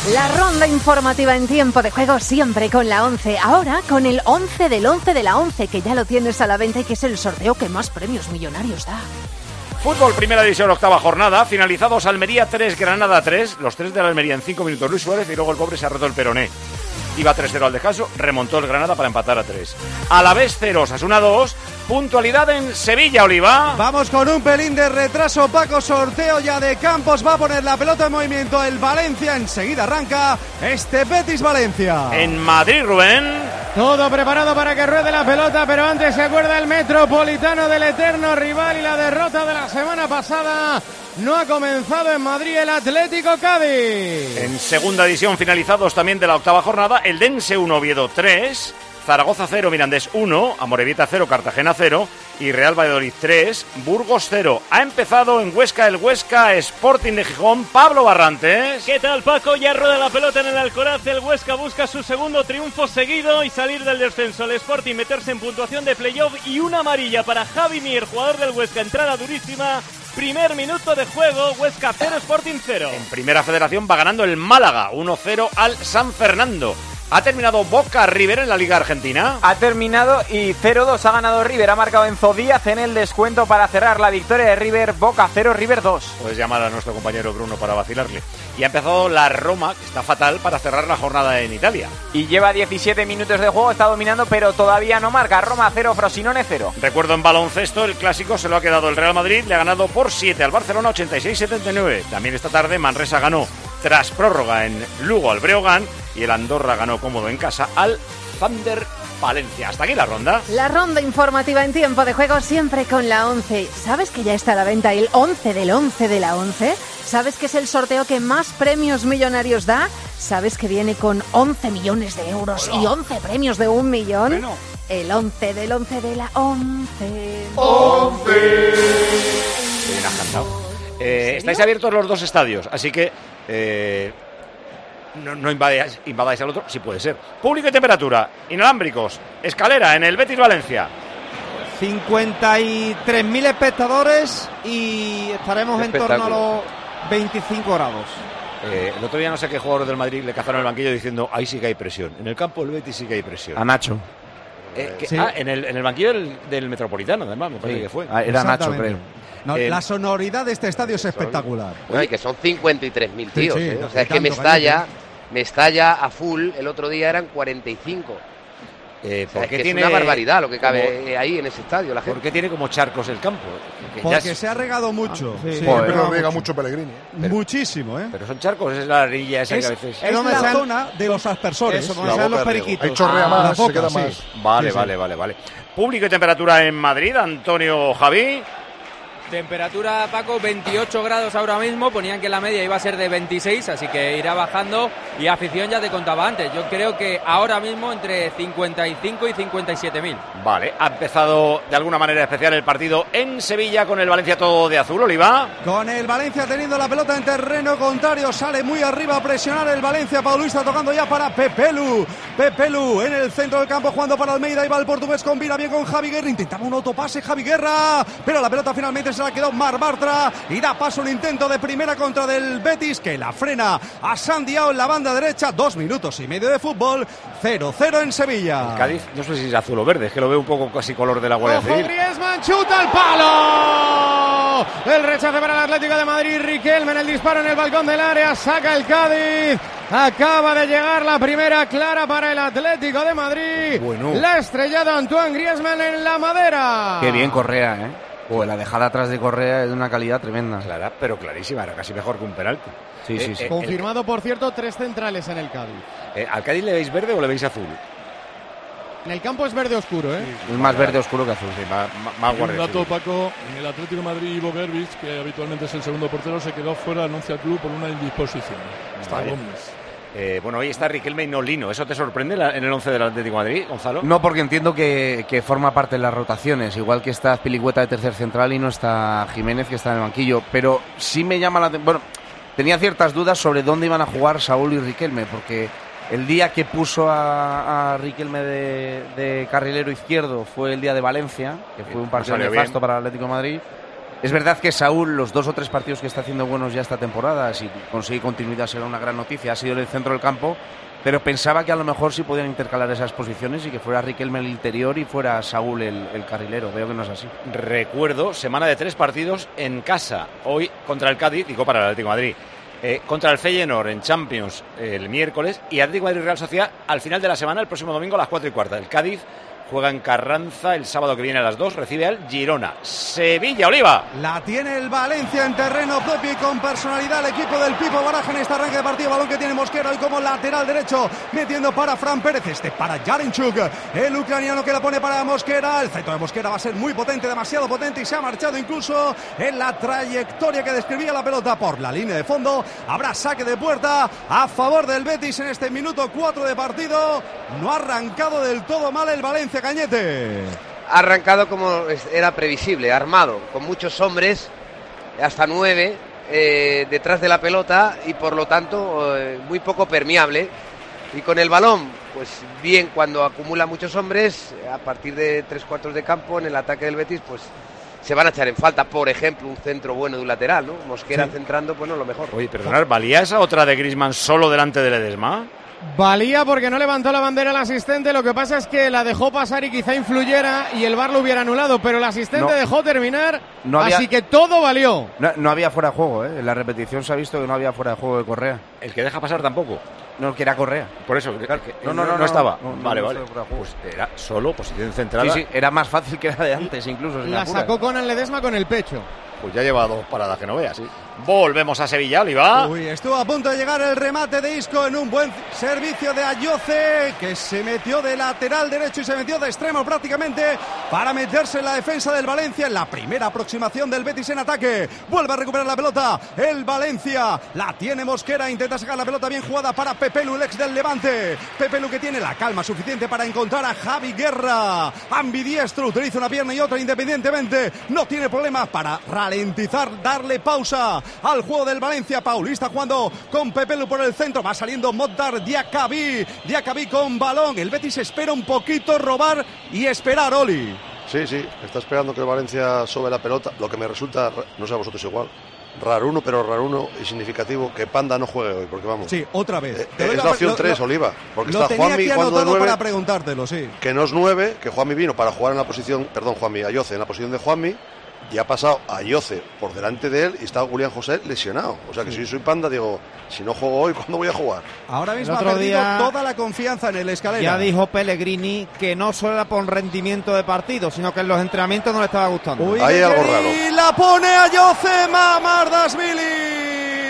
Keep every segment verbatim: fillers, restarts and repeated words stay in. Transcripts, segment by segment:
La ronda informativa en tiempo de juego siempre con la once. Ahora con el once del once de la once, que ya lo tienes a la venta y que es el sorteo que más premios millonarios da. Fútbol, primera división, octava jornada. Finalizados Almería tres, Granada tres. Los tres de la Almería en cinco minutos. Luis Suárez y luego el pobre se ha roto el peroné. Iba tres cero al descanso, remontó el Granada para empatar a tres. Alavés cero, Osasuna dos. Puntualidad en Sevilla, Oliva. Vamos con un pelín de retraso, Paco. Sorteo ya de Campos. Va a poner la pelota en movimiento el Valencia. Enseguida arranca este Betis Valencia. En Madrid, Rubén. Todo preparado para que ruede la pelota, pero antes se acuerda el Metropolitano del eterno rival y la derrota de la semana pasada. No ha comenzado en Madrid el Atlético Cádiz. En segunda división, finalizados también de la octava jornada, el Dense uno, Oviedo tres, Zaragoza cero, Mirandés uno, Amorebieta cero, Cartagena cero y Real Valladolid tres, Burgos cero. Ha empezado en Huesca el Huesca Sporting de Gijón. Pablo Barrantes. ¿Qué tal, Paco? Ya rueda la pelota en el Alcoraz. El Huesca busca su segundo triunfo seguido y salir del descenso. El Sporting meterse en puntuación de playoff y una amarilla para Javi Mier, jugador del Huesca. Entrada durísima. Primer minuto de juego, Huesca cero, Sporting cero. En Primera Federación va ganando el Málaga uno cero al San Fernando. ¿Ha terminado Boca River en la Liga Argentina? Ha terminado y cero dos ha ganado River. Ha marcado Enzo Díaz en el descuento para cerrar la victoria de River. Boca cero, River dos. Puedes llamar a nuestro compañero Bruno para vacilarle. Y ha empezado la Roma, que está fatal, para cerrar la jornada en Italia. Y lleva diecisiete minutos de juego, está dominando, pero todavía no marca. Roma cero, Frosinone cero. Recuerdo en baloncesto, el clásico se lo ha quedado el Real Madrid. Le ha ganado por siete al Barcelona, ochenta y seis setenta y nueve. También esta tarde Manresa ganó tras prórroga en Lugo al Breogán. Y el Andorra ganó cómodo en casa al Thunder Valencia. Hasta aquí la ronda. La ronda informativa en tiempo de juego siempre con la once. ¿Sabes que ya está a la venta el once del once de la once? ¿Sabes que es el sorteo que más premios millonarios da? ¿Sabes que viene con once millones de euros y once premios de un millón? Bueno. El once del once de la once. ¡once! Bien, has cantado. Eh, estáis abiertos los dos estadios, así que... Eh, No, no invadáis, invadáis al otro, sí puede ser. Público y temperatura, inalámbricos, escalera en el Betis Valencia. cincuenta y tres mil espectadores y estaremos en torno a los veinticinco grados. Eh, el otro día no sé qué jugador del Madrid le cazaron el banquillo diciendo ahí sí que hay presión. En el campo del Betis sí que hay presión. A Nacho. Eh, que, sí. Ah, en el, en el banquillo del, del Metropolitano, además, me parece Sí. que fue. Ah, era Nacho, creo. No, Eh, la sonoridad de este estadio es espectacular. No, y que son cincuenta y tres mil Sí, tíos. sí, ¿eh? O no sea, sé es que tanto, Mestalla, Mestalla a full, el otro día eran cuarenta y cinco. Eh, O sea, ¿por es qué que tiene es una barbaridad lo que cabe como, ahí en ese estadio, la gente. ¿Por qué tiene como charcos el campo? Que ya Porque es- se ha regado mucho. Ah, sí, sí. se ha Joder. regado Pero riega mucho. mucho Pellegrini. ¿eh? Muchísimo, ¿eh? Pero son charcos, es la arilla esa Es, que a veces... es donde la sean- zona de los aspersores. Eso, La donde sean los boca de riego. periquitos. Ahí chorrea Ah, más, la se boca, queda sí. más. Vale, Sí, sí. vale, vale, vale. Público y temperatura en Madrid, Antonio Javi. Temperatura, Paco, veintiocho grados ahora mismo. Ponían que la media iba a ser de veintiséis, así que irá bajando. Y afición, ya te contaba antes, yo creo que ahora mismo entre cincuenta y cinco y cincuenta y siete mil. Vale, ha empezado de alguna manera especial el partido en Sevilla con el Valencia todo de azul, Oliva. Con el Valencia teniendo la pelota en terreno contrario, sale muy arriba a presionar el Valencia. Paulista tocando ya para Pepelu. Pepelu en el centro del campo jugando para Almeida. Y va el portugués, combina bien con Javi Guerra. Intentaba un autopase Javi Guerra, pero la pelota finalmente se la quedó Mar Bartra y da paso un intento de primera contra del Betis que la frena a Sandiao en la banda derecha. Dos minutos y medio de fútbol, cero cero en Sevilla. El Cádiz, no sé si es azul o verde, es que lo veo un poco casi color de la Guardia Ojo, Civil. Griezmann chuta al palo. El rechace para el Atlético de Madrid. Riquelme en el disparo en el balcón del área. Saca el Cádiz. Acaba de llegar la primera clara para el Atlético de Madrid. Bueno. La estrellada Antoine Griezmann en la madera. Qué bien Correa, ¿eh? Pues la dejada atrás de Correa es de una calidad tremenda. Clara, pero clarísima, era casi mejor que un penalti. Sí, sí, sí. Eh, Confirmado, por cierto, tres centrales en el Cádiz. eh, ¿Al Cádiz le veis verde o le veis azul? En el campo es verde oscuro, ¿eh? Es más verde oscuro que azul. Sí, más, más- más Un Guardia dato, Civil. Paco, en el Atlético de Madrid, Ivo Berbich, que habitualmente es el segundo portero, se quedó fuera, anuncia al club por una indisposición. Hasta Vale. Gómez. Eh, bueno, hoy está Riquelme y no Lino. ¿Eso te sorprende la- en el once del Atlético de Madrid, Gonzalo? No, porque entiendo que, que forma parte de las rotaciones, igual que está Azpilicueta de tercer central y no está Jiménez, que está en el banquillo. Pero sí me llama la atención. Bueno, tenía ciertas dudas sobre dónde iban a jugar Saúl y Riquelme, porque el día que puso a, a Riquelme de, de carrilero izquierdo fue el día de Valencia, que fue un partido salió nefasto bien. para el Atlético de Madrid. Es verdad que Saúl, los dos o tres partidos que está haciendo buenos ya esta temporada, si consigue continuidad será una gran noticia, ha sido en el centro del campo, pero pensaba que a lo mejor sí podían intercalar esas posiciones y que fuera Riquelme el interior y fuera Saúl el, el carrilero. Veo que no es así. Recuerdo, semana de tres partidos en casa, hoy contra el Cádiz y Copa para el Atlético de Madrid. Eh, contra el Feyenoord en Champions eh, el miércoles y Atlético de Madrid Real Sociedad al final de la semana, el próximo domingo a las cuatro y cuarta. El Cádiz juega en Carranza el sábado que viene a las dos, recibe al Girona. Sevilla, Oliva. La tiene el Valencia en terreno propio y con personalidad el equipo del Pipo Baraja en este arranque de partido. Balón que tiene Mosquera hoy como lateral derecho, metiendo para Fran Pérez, este para Yarinchuk, el ucraniano que la pone para Mosquera. El centro de Mosquera va a ser muy potente, demasiado potente, y se ha marchado incluso en la trayectoria que describía la pelota por la línea de fondo. Habrá saque de puerta a favor del Betis en este minuto cuatro de partido. No ha arrancado del todo mal el Valencia, Cañete. Ha arrancado como era previsible, armado, con muchos hombres, hasta nueve, eh, detrás de la pelota y por lo tanto eh, muy poco permeable. Y con el balón, pues bien, cuando acumula muchos hombres, a partir de tres cuartos de campo en el ataque del Betis, pues se van a echar en falta, por ejemplo, un centro bueno de un lateral, ¿no? Mosquera sí. Centrando, pues no lo mejor. Oye, perdonar, ¿valía esa otra de Griezmann solo delante de Ledesma? Valía porque no levantó la bandera el asistente, lo que pasa es que la dejó pasar y quizá influyera y el V A R lo hubiera anulado, pero el asistente no, dejó terminar, no había, así que todo valió. No, no había fuera de juego, ¿eh? En la repetición se ha visto que no había fuera de juego de Correa. El que deja pasar tampoco. No, que era Correa. Por eso, claro, que no, no, no, no, no, no estaba. No, no, vale, no vale. Pues era solo posición central. Sí, sí, era más fácil que la de antes, incluso. La sacó con el Ledesma con el pecho. Pues ya lleva dos paradas que no veas, sí. Volvemos a Sevilla, Oliva. Uy, estuvo a punto de llegar el remate de Isco en un buen servicio de Ayoce, que se metió de lateral derecho y se metió de extremo prácticamente para meterse en la defensa del Valencia en la primera aproximación del Betis en ataque. Vuelve a recuperar la pelota el Valencia, la tiene Mosquera, intenta sacar la pelota bien jugada para Pepelu, el ex del Levante. Pepelu que tiene la calma suficiente para encontrar a Javi Guerra, ambidiestro, utiliza una pierna y otra independientemente, no tiene problemas para ralentizar, darle pausa al juego del Valencia. Paulista jugando con Pepelu por el centro, va saliendo Modar Diakabi, Diakabi con balón. El Betis espera un poquito, robar y esperar, Oli. Sí, sí, está esperando que el Valencia sobe la pelota, lo que me resulta, no sé a vosotros igual, raruno, pero raruno y significativo que Panda no juegue hoy, porque vamos. Sí, otra vez. Eh, es la, la opción tres, Oliva, porque lo está Juanmi jugando de nueve, para preguntártelo, sí. Que no es nueve, que Juanmi vino para jugar en la posición, perdón, Juanmi, Ayoce en la posición de Juanmi, y ha pasado a Ayoce por delante de él y está Julián José lesionado. O sea que si yo soy Panda, digo, si no juego hoy, ¿cuándo voy a jugar? Ahora mismo ha perdido día, toda la confianza en el Escalera. Ya dijo Pellegrini que no solo era por rendimiento de partido, sino que en los entrenamientos no le estaba gustando. Uy, hay algo raro. Y la pone Ayoce, Mamardashvili.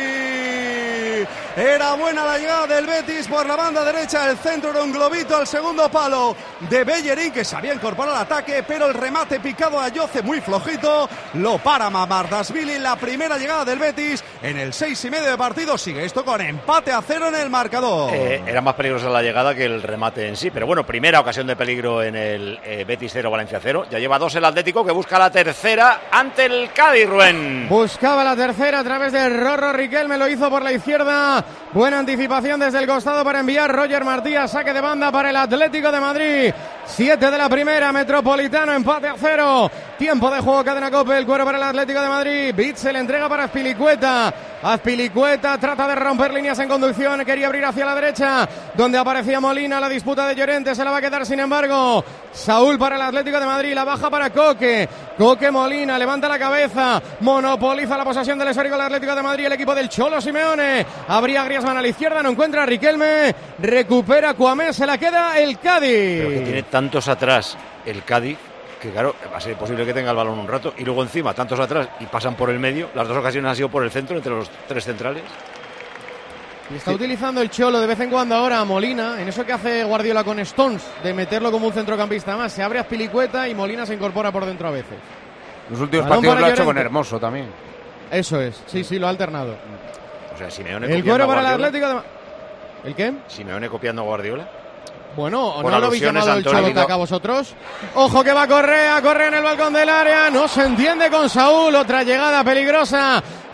Era buena la llegada del Betis por la banda derecha, el centro era un globito al segundo palo de Bellerín, que se había incorporado al ataque, pero el remate picado a Ayoce muy flojito, lo para Mamardashvili. La primera llegada del Betis en el seis y medio de partido, sigue esto con empate a cero en el marcador. Eh, era más peligrosa la llegada que el remate en sí, pero bueno, primera ocasión de peligro en el eh, Betis cero, Valencia cero, ya lleva dos el Atlético, que busca la tercera ante el Cádiz, Rubén. Buscaba la tercera a través de Rorro Riquelme, lo hizo por la izquierda. Buena anticipación desde el costado para enviar Roger Martí a saque de banda para el Atlético de Madrid. Siete de la primera, Metropolitano, empate a cero. Tiempo de juego, cadena Cope, el cuero para el Atlético de Madrid. Bit se le entrega para Azpilicueta. Azpilicueta trata de romper líneas en conducción, quería abrir hacia la derecha, donde aparecía Molina. La disputa de Llorente se la va a quedar, sin embargo, Saúl para el Atlético de Madrid. La baja para Coque. Coque Molina, levanta la cabeza, monopoliza la posesión del esférico del Atlético de Madrid. El equipo del Cholo Simeone. Habría Griezmann a la izquierda, no encuentra a Riquelme. Recupera Cuamé, se la queda el Cádiz. Pero que tiene tantos atrás el Cádiz, que claro, va a ser posible que tenga el balón un rato, y luego encima tantos atrás y pasan por el medio. Las dos ocasiones han sido por el centro, entre los tres centrales. Y está sí. utilizando el Cholo de vez en cuando ahora a Molina, en eso que hace Guardiola con Stones, de meterlo como un centrocampista más. Se abre Azpilicueta y Molina se incorpora por dentro a veces. Los últimos balón partidos lo ha hecho con Hermoso también. Eso es, sí, sí, lo ha alternado. O sea, Simeone el cuero para el Atlético de... ¿El qué? Simeone copiando a Guardiola. Bueno, ¿no lo habéis llamado el Cholo Taca vosotros? Ojo que va Correa, Correa en el balcón del área, no se entiende con Saúl, otra llegada peligrosa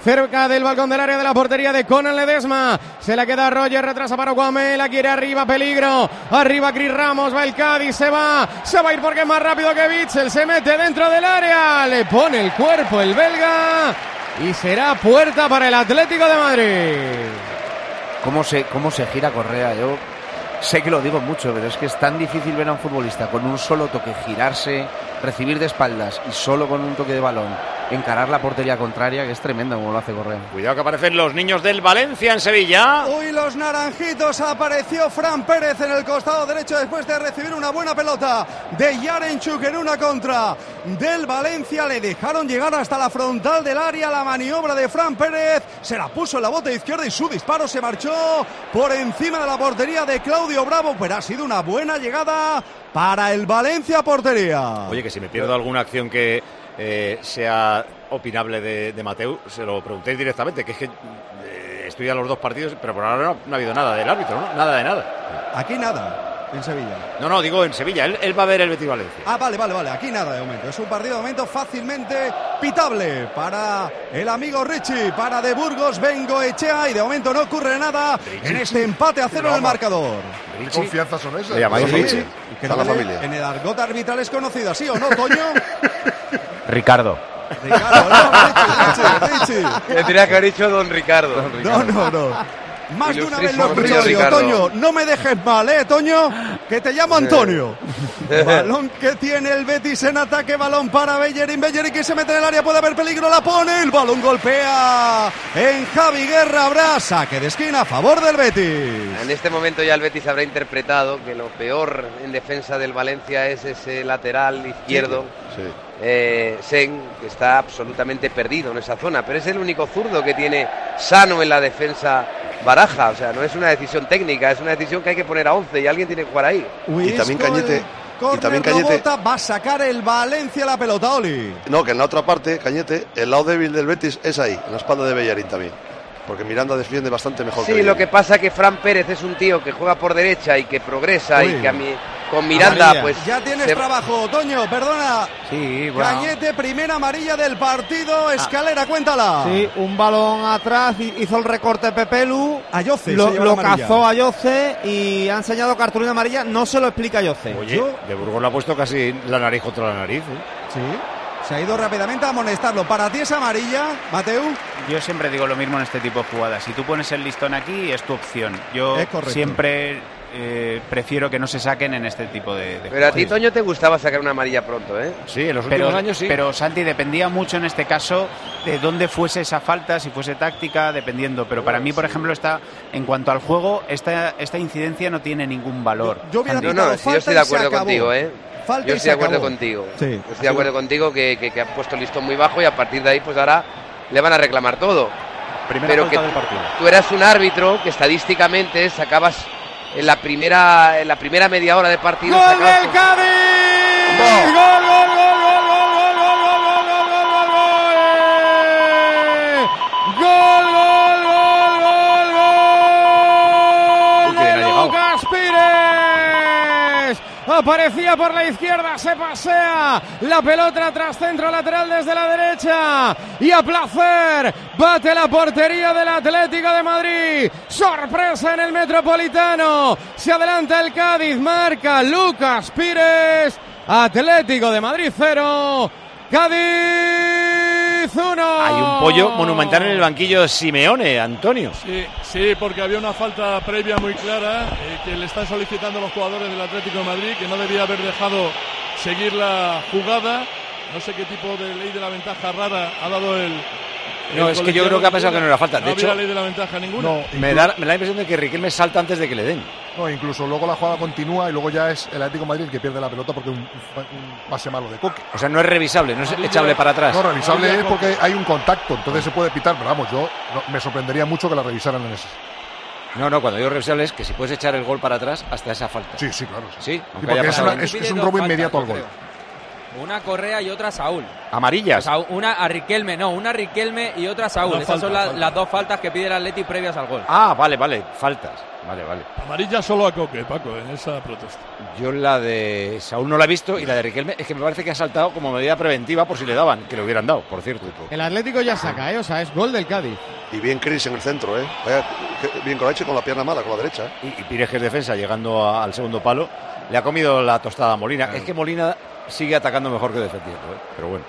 cerca del balcón del área de la portería de Conan Ledesma. Se la queda Roger, retrasa para Guamé, la quiere arriba, peligro. Arriba Cris Ramos, va el Cádiz, se va. Se va a ir porque es más rápido que Witsel. Se mete dentro del área, le pone el cuerpo el belga y será puerta para el Atlético de Madrid. ¿Cómo se, cómo se gira Correa? Yo sé que lo digo mucho, pero es que es tan difícil ver a un futbolista con un solo toque girarse, recibir de espaldas y solo con un toque de balón encarar la portería contraria, que es tremendo como lo hace Correa. Cuidado que aparecen los niños del Valencia en Sevilla. Uy, los naranjitos. Apareció Fran Pérez en el costado derecho después de recibir una buena pelota de Yarenchuk en una contra del Valencia. Le dejaron llegar hasta la frontal del área. La maniobra de Fran Pérez se la puso en la bota izquierda y su disparo se marchó por encima de la portería de Claudio Bravo, pero ha sido una buena llegada para el Valencia portería. Oye, que si me pierdo alguna acción que eh, sea opinable de, de Mateu, se lo preguntéis directamente, que es que eh, estoy a los dos partidos, pero por ahora no, no ha habido nada del árbitro, ¿no? Nada de nada. Aquí nada, en Sevilla. No, no, digo en Sevilla, él, él va a ver el Betis Valencia. Ah, vale, vale, vale, aquí nada de momento. Es un partido de momento fácilmente pitable para el amigo Richie, para de Burgos, Bengoechea, y de momento no ocurre nada Richie. En este empate a cero en el marcador. ¿Qué confianza son esas? ¿Le llamáis sí, Richie? Que no, la familia. En el argot arbitral es conocido así, ¿o no, Toño? Ricardo. Ricardo, no, Richie, Richie, Richie. Le tendría que haber dicho don Ricardo. Don Ricardo. No, no, no. Más de una vez lo he escuchado yo, Toño, no me dejes mal, ¿eh, Toño? Que te llamo Antonio. Balón que tiene el Betis en ataque, balón para Bellerín, Bellerín que se mete en el área, puede haber peligro, la pone, el balón golpea en Javi Guerra, habrá saque de esquina a favor del Betis. En este momento ya el Betis habrá interpretado que lo peor en defensa del Valencia es ese lateral izquierdo. Sí. Eh, Sen, que está absolutamente perdido en esa zona, pero es el único zurdo que tiene sano en la defensa Baraja, o sea, no es una decisión técnica, es una decisión que hay que poner a once y alguien tiene que jugar ahí. Uy, y también Cañete, y también Cañete va a sacar el Valencia la pelota, Oli. No, que en la otra parte, Cañete, el lado débil del Betis es ahí, en la espalda de Bellerín también. Porque Miranda defiende bastante mejor. Sí, que lo que pasa es que Fran Pérez es un tío que juega por derecha y que progresa. Uy. Y que a mí con Miranda amarilla. Pues ya tienes se... trabajo, Toño, perdona. Sí, bueno. Cañete, primera amarilla del partido, Escalera, ah. cuéntala. Sí, un balón atrás, hizo el recorte Pepelu, Ayoce, lo, lo cazó Ayoce y ha enseñado cartulina amarilla, no se lo explica Ayoce. Oye, de Burgos le ha puesto casi la nariz contra la nariz, ¿eh? Sí. Se ha ido rápidamente a amonestarlo. ¿Para ti es amarilla, Mateu? Yo siempre digo lo mismo en este tipo de jugadas. Si tú pones el listón aquí, es tu opción. Yo siempre eh, prefiero que no se saquen en este tipo de, de Pero jugadas. a ti, Toño, te gustaba sacar una amarilla pronto, ¿eh? Sí, en los últimos pero, años sí. Pero, Santi, dependía mucho en este caso de dónde fuese esa falta, si fuese táctica, dependiendo. Pero para mí, por ejemplo, está en cuanto al juego, esta, esta incidencia no tiene ningún valor. Yo, yo no, no, sí, yo estoy de acuerdo contigo, ¿eh? Falta yo estoy de acuerdo contigo. Sí. Yo estoy de acuerdo contigo que, que, que ha puesto el listón muy bajo y a partir de ahí pues ahora le van a reclamar todo. Primera Pero falta que del partido. Tú eras un árbitro que estadísticamente sacabas en la primera en la primera media hora de partido. ¡Gol sacabas del Cádiz! ¡Gol, gol, gol, gol, gol, gol, gol, gol, gol, gol, gol, gol, gol, gol, gol, gol! ¡Lucas Pires! Aparecía por la izquierda, se pasea la pelota tras centro lateral desde la derecha y a placer bate la portería del Atlético de Madrid. Sorpresa en el Metropolitano, se adelanta el Cádiz, marca Lucas Pires. Atlético de Madrid cero, Cádiz uno. Hay un pollo monumental en el banquillo Simeone, Antonio. Sí, sí, porque había una falta previa muy clara eh, que le están solicitando los jugadores del Atlético de Madrid, que no debía haber dejado seguir la jugada. No sé qué tipo de ley de la ventaja rara ha dado el... No, es que yo creo que ha pensado que no era falta. De no hecho, había ley de la ventaja ninguna. No, me da, me da la impresión de que Riquelme salta antes de que le den. No, incluso luego la jugada continúa y luego ya es el Atlético de Madrid el que pierde la pelota porque un, un pase malo de Coque. O sea, no es revisable, no es echable para atrás. No, revisable es porque hay un contacto, entonces se puede pitar, pero vamos, yo no, me sorprendería mucho que la revisaran en ese. No, no, cuando digo revisable es que si puedes echar el gol para atrás hasta esa falta. Sí, sí, claro. Sí, sí porque es, una, es, es un robo inmediato al gol. Una Correa y otra Saúl. Amarillas. O sea, una a Riquelme, no, una a Riquelme y otra a Saúl. Una Esas falta, son la, falta. las dos faltas que pide el Atleti previas al gol. Ah, vale, vale, faltas. Vale, vale. Amarilla solo a Coque, Paco, en esa protesta. Yo la de Saúl no la he visto y la de Riquelme es que me parece que ha saltado como medida preventiva por si le daban, que le hubieran dado, por cierto. El Atlético ya saca, ¿eh? O sea, es gol del Cádiz. Y bien Cris en el centro, ¿eh? Vaya, que- bien con la con la pierna mala, con la derecha, ¿eh? Y, y Pires, que es defensa, llegando a- al segundo palo, le ha comido la tostada a Molina. Claro. Es que Molina sigue atacando mejor que defendiendo, ¿eh? Pero bueno.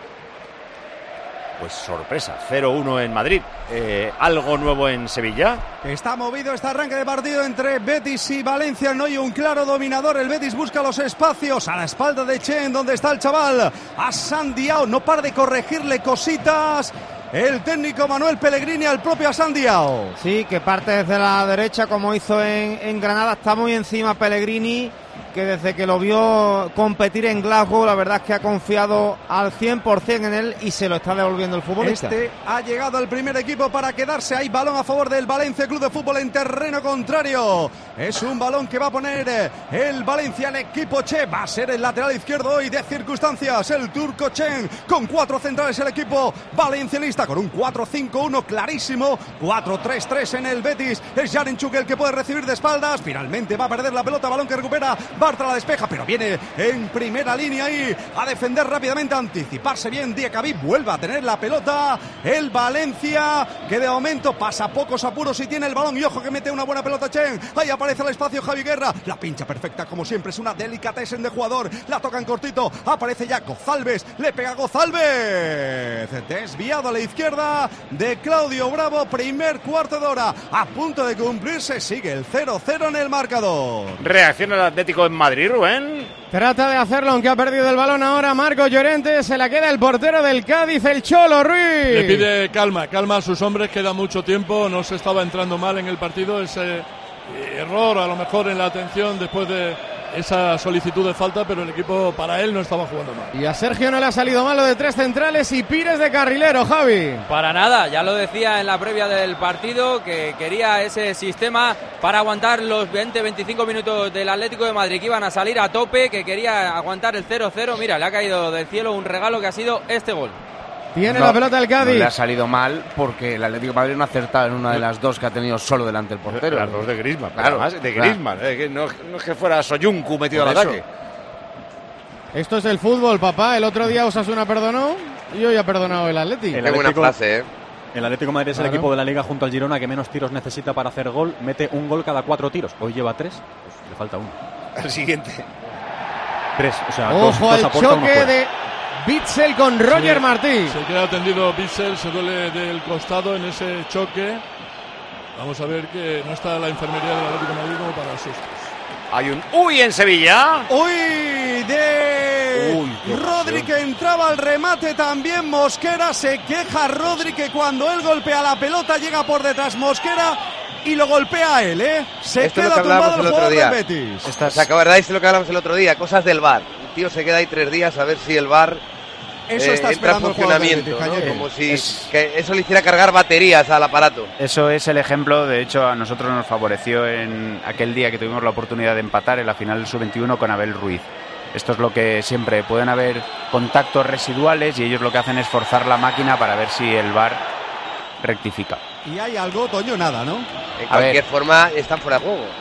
Pues sorpresa, cero uno en Madrid. Eh, ¿Algo nuevo en Sevilla? Está movido este arranque de partido entre Betis y Valencia. No hay un claro dominador. El Betis busca los espacios a la espalda de Chen, donde está el chaval. A Sandiao. No para de corregirle cositas. El técnico Manuel Pellegrini al propio Asandiao. Sí, que parte desde la derecha como hizo en, en Granada. Está muy encima Pellegrini, que desde que lo vio competir en Glasgow, la verdad es que ha confiado al cien por ciento en él y se lo está devolviendo el futbolista. Este ha llegado al primer equipo para quedarse. Hay balón a favor del Valencia Club de Fútbol en terreno contrario. Es un balón que va a poner el Valencia, el equipo Che. Va a ser el lateral izquierdo hoy de circunstancias. El turco Chen con cuatro centrales, el equipo valencianista con un cuatro cinco uno clarísimo. cuatro tres tres en el Betis. Es Yarenchuk el que puede recibir de espaldas. Finalmente va a perder la pelota. Balón que recupera. Bartra la despeja, pero viene en primera línea ahí a defender rápidamente, a anticiparse bien. Diacabí vuelve a tener la pelota. El Valencia, que de momento pasa pocos apuros y tiene el balón. Y ojo que mete una buena pelota Chen. Ahí aparece el espacio Javi Guerra. La pincha perfecta como siempre. Es una delicatessen de jugador. La tocan cortito. Aparece ya González. Le pega González. Desviado a la izquierda de Claudio Bravo. Primer cuarto de hora a punto de cumplirse. Sigue el cero cero en el marcador. Reacciona el Atlético en Madrid, Rubén. Trata de hacerlo, aunque ha perdido el balón ahora Marco Llorente. Se la queda el portero del Cádiz, el Cholo Ruiz. Le pide calma, calma a sus hombres, queda mucho tiempo, no se estaba entrando mal en el partido, ese eh, error a lo mejor en la atención después de esa solicitud de falta, pero el equipo para él no estaba jugando mal. Y a Sergio no le ha salido malo de tres centrales y Pires de carrilero, Javi. Para nada, ya lo decía en la previa del partido, que quería ese sistema para aguantar los veinte veinticinco minutos del Atlético de Madrid, que iban a salir a tope, que quería aguantar el cero cero. Mira, le ha caído del cielo un regalo que ha sido este gol. Tiene No, la pelota el Cádiz. No le ha salido mal porque el Atlético de Madrid no ha acertado en una de las dos que ha tenido solo delante del portero. Las dos de Griezmann, Claro, además, de claro. Griezmann. eh, que no, no es que fuera Soyuncu metido Por al eso. ataque. Esto es el fútbol, papá. El otro día Osasuna perdonó y hoy ha perdonado el Atlético. Qué buena frase, ¿eh? El Atlético de Madrid es Claro. el equipo de la Liga junto al Girona que menos tiros necesita para hacer gol. Mete un gol cada cuatro tiros. Hoy lleva tres, pues le falta uno. El siguiente. Tres, o sea, dos, Ojo dos al aporta, uno choque fuera. de Bitzel con Roger Sí, Martí. Se queda atendido Bissell, se duele del costado en ese choque. Vamos a ver que no está la enfermería del Atlético de Madrid como para sustos. Hay un uy en Sevilla. Uy, de Uy, qué Rodri, ocasión. que entraba al remate también. Mosquera, se queja Rodri que cuando él golpea la pelota llega por detrás Mosquera y lo golpea a él, ¿eh? Se Esto es lo queda que hablábamos tumbado el el otro jugador día. del Betis. ¿Se acordáis de lo que hablamos el otro día? Cosas del V A R. El tío se queda ahí tres días a ver si el V A R Eso eh, está entra en esperando el jugador del funcionamiento, Betis, ¿no? Cañete. Como si Es- que eso le hiciera cargar baterías al aparato. Eso es el ejemplo, de hecho a nosotros nos favoreció en aquel día que tuvimos la oportunidad de empatar en la final del sub veintiuno con Abel Ruiz. Esto es lo que siempre, pueden haber contactos residuales y ellos lo que hacen es forzar la máquina para ver si el V A R rectifica. Y hay algo, Toño, nada, ¿no? En A cualquier ver. forma están fuera de juego.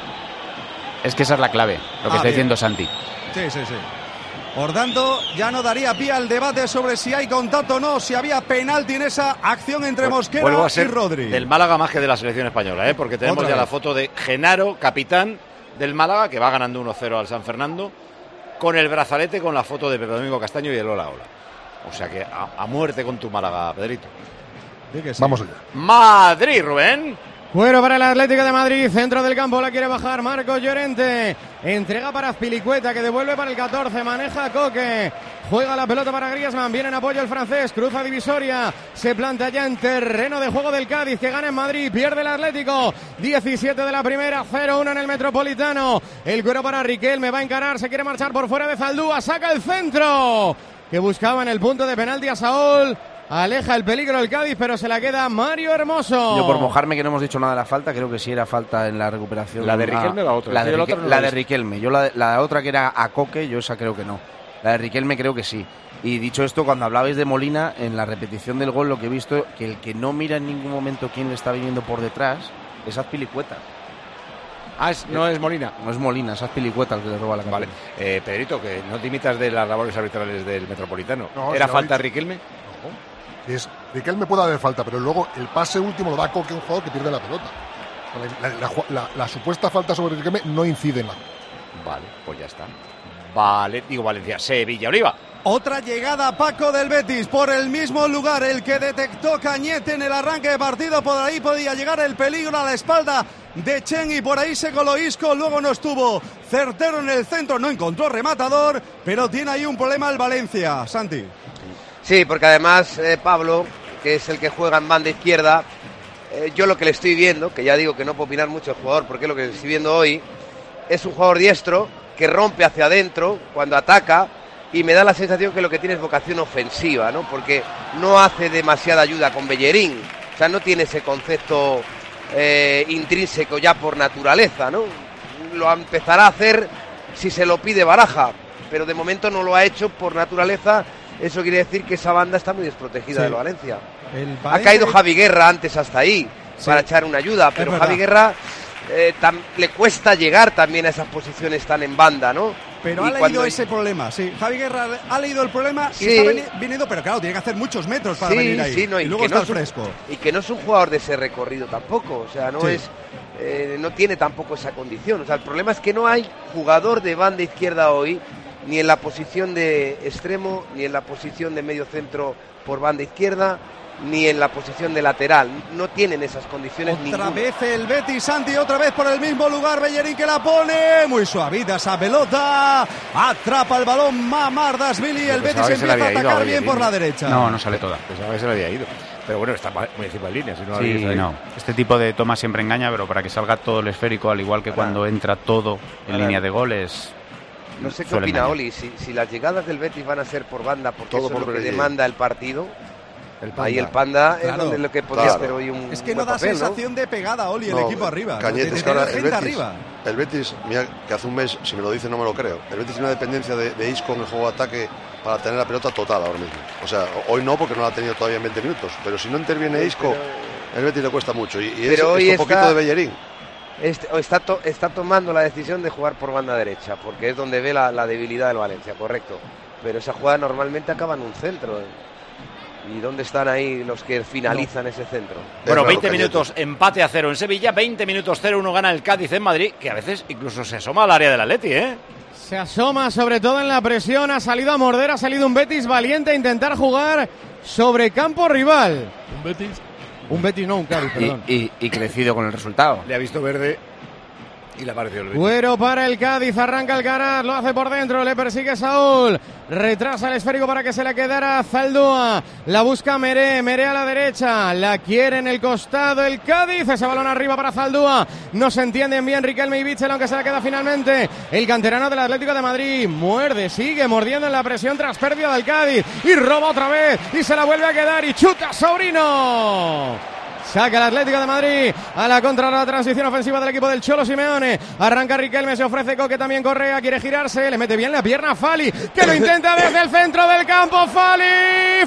Es que esa es la clave, lo que Ah, está bien. diciendo Santi. Sí, sí, sí. Por tanto, ya no daría pie al debate sobre si hay contacto o no, si había penalti en esa acción entre Mosquera Vuelvo a y ser Rodri. del Málaga más que de la selección española, ¿eh? Porque tenemos Otra ya la vez. foto de Genaro, capitán del Málaga, que va ganando uno cero al San Fernando, con el brazalete con la foto de Pepe Domingo Castaño y el Ola Ola. O sea que a, a muerte con tu Málaga, Pedrito. Sí que sí. Vamos allá. Madrid, Rubén. Cuero para el Atlético de Madrid, centro del campo, la quiere bajar Marco Llorente, entrega para Azpilicueta que devuelve para el catorce, maneja Coque, juega la pelota para Griezmann, viene en apoyo el francés, cruza divisoria, se planta ya en terreno de juego del Cádiz que gana en Madrid, pierde el Atlético, diecisiete de la primera, cero uno en el Metropolitano, el cuero para Riquelme, va a encarar, se quiere marchar por fuera de Zaldúa, saca el centro, que buscaba en el punto de penalti a Saúl. Aleja el peligro el Cádiz, pero se la queda Mario Hermoso. Yo por mojarme que no hemos dicho nada de la falta, creo que sí era falta en la recuperación. ¿La de Ah, Riquelme o la otra? La de, Yo la Rique- otra no la la he de visto. Riquelme. Yo la, la otra que era a Coque, yo esa creo que no. La de Riquelme creo que sí. Y dicho esto, cuando hablabais de Molina, en la repetición del gol lo que he visto, que el que no mira en ningún momento quién le está viniendo por detrás es Azpilicueta. Ah, es, no es Molina. No es Molina, es Azpilicueta el que le roba la campana. Vale. Eh, Pedrito, que no te imitas de las labores arbitrales del Metropolitano. No, ¿Era si falta dicho. Riquelme? No. Es, Riquelme puede haber falta, pero luego el pase último lo da Coque, un jugador que pierde la pelota. La, la, la, la, la supuesta falta sobre Riquelme no incide en la. Vale, pues ya está. Vale, digo Valencia, Sevilla, Oliva. Otra llegada, Paco, del Betis por el mismo lugar, el que detectó Cañete en el arranque de partido. Por ahí podía llegar el peligro a la espalda de Chen y por ahí se coló Isco. Luego no estuvo certero en el centro, no encontró rematador, pero tiene ahí un problema el Valencia. Santi. Sí, porque además eh, Pablo, que es el que juega en banda izquierda, eh, yo lo que le estoy viendo, que ya digo que no puedo opinar mucho del jugador, porque lo que estoy viendo hoy es un jugador diestro que rompe hacia adentro cuando ataca. Y me da la sensación que lo que tiene es vocación ofensiva, ¿no? Porque no hace demasiada ayuda con Bellerín. O sea, no tiene ese concepto eh, intrínseco ya por naturaleza, ¿no? Lo empezará a hacer si se lo pide Baraja, pero de momento no lo ha hecho por naturaleza. Eso quiere decir que esa banda está muy desprotegida sí. del Valencia. El Valencia. Ha caído Javi Guerra antes hasta ahí sí. para echar una ayuda, pero Javi Guerra eh, tam, le cuesta llegar también a esas posiciones tan en banda, ¿no? Pero ha leído ese problema, sí. Javi Guerra ha leído el problema sí. y está viniendo, pero claro, tiene que hacer muchos metros para sí, venir ahí. Sí, no, y, y luego está no fresco. Un, y que no es un jugador de ese recorrido tampoco, o sea, no sí. es, eh, no tiene tampoco esa condición. O sea, el problema es que no hay jugador de banda izquierda hoy, ni en la posición de extremo, ni en la posición de medio centro por banda izquierda, ni en la posición de lateral. No tienen esas condiciones. Otra ninguna. vez el Betis, Santi, otra vez por el mismo lugar. Bellerín que la pone. Muy suavita esa pelota. Atrapa el balón Mamardashvili. El Betis empieza a atacar bien por la derecha. No, no sale toda. Pensaba que se le había ido. Pero bueno, está muy encima de línea. Si no sí, no. Este tipo de toma siempre engaña, pero para que salga todo el esférico, al igual que cuando entra todo en Ahora. línea de goles. No sé qué opina engañar. Oli, si, si las llegadas del Betis van a ser por banda, porque todo eso por es lo que demanda el partido. El Ahí el Panda claro. es donde lo que podía claro. hacer hoy un Es que no da papel, sensación ¿no? de pegada, Oli, el no, equipo arriba. Cañete, de, es que ahora el Betis, arriba. el Betis, mira que hace un mes, si me lo dice no me lo creo, el Betis tiene una dependencia de, de Isco en el juego de ataque para tener la pelota total ahora mismo. O sea, hoy no porque no la ha tenido todavía en veinte minutos, pero si no interviene Isco, pero, el Betis le cuesta mucho. Y, y pero es, hoy es un está, poquito de Bellerín. Este, está, to, está tomando la decisión de jugar por banda derecha, porque es donde ve la, la debilidad del Valencia, correcto. Pero esa jugada normalmente acaba en un centro. ¿Y dónde están ahí los que finalizan no. ese centro? Bueno, veinte minutos, empate a cero en Sevilla, veinte minutos cero uno gana el Cádiz en Madrid, que a veces incluso se asoma al área del Atleti, ¿eh? Se asoma sobre todo en la presión, ha salido a morder, ha salido un Betis valiente a intentar jugar sobre campo rival. ¿Un Betis? Un Betis, no, un Cádiz, perdón. Y, y, y crecido con el resultado. Le ha visto verde y le ha parecido el Betis. Güero para el Cádiz, arranca el Caraz, lo hace por dentro, le persigue Saúl, retrasa el esférico para que se le quedara Zaldúa, la busca Meré, Meré a la derecha, la quiere en el costado el Cádiz, ese balón arriba para Zaldúa, no se entienden bien Riquelme y Bitzel, aunque se la queda finalmente el canterano del Atlético de Madrid, muerde, sigue mordiendo en la presión tras pérdida del Cádiz, y roba otra vez, y se la vuelve a quedar, y chuta Sobrino. Saca el Atlético de Madrid a la contra de la transición ofensiva del equipo del Cholo Simeone. Arranca Riquelme, se ofrece Coque, también Correa, quiere girarse, le mete bien la pierna a Fali, que lo intenta desde el centro del campo. Fali,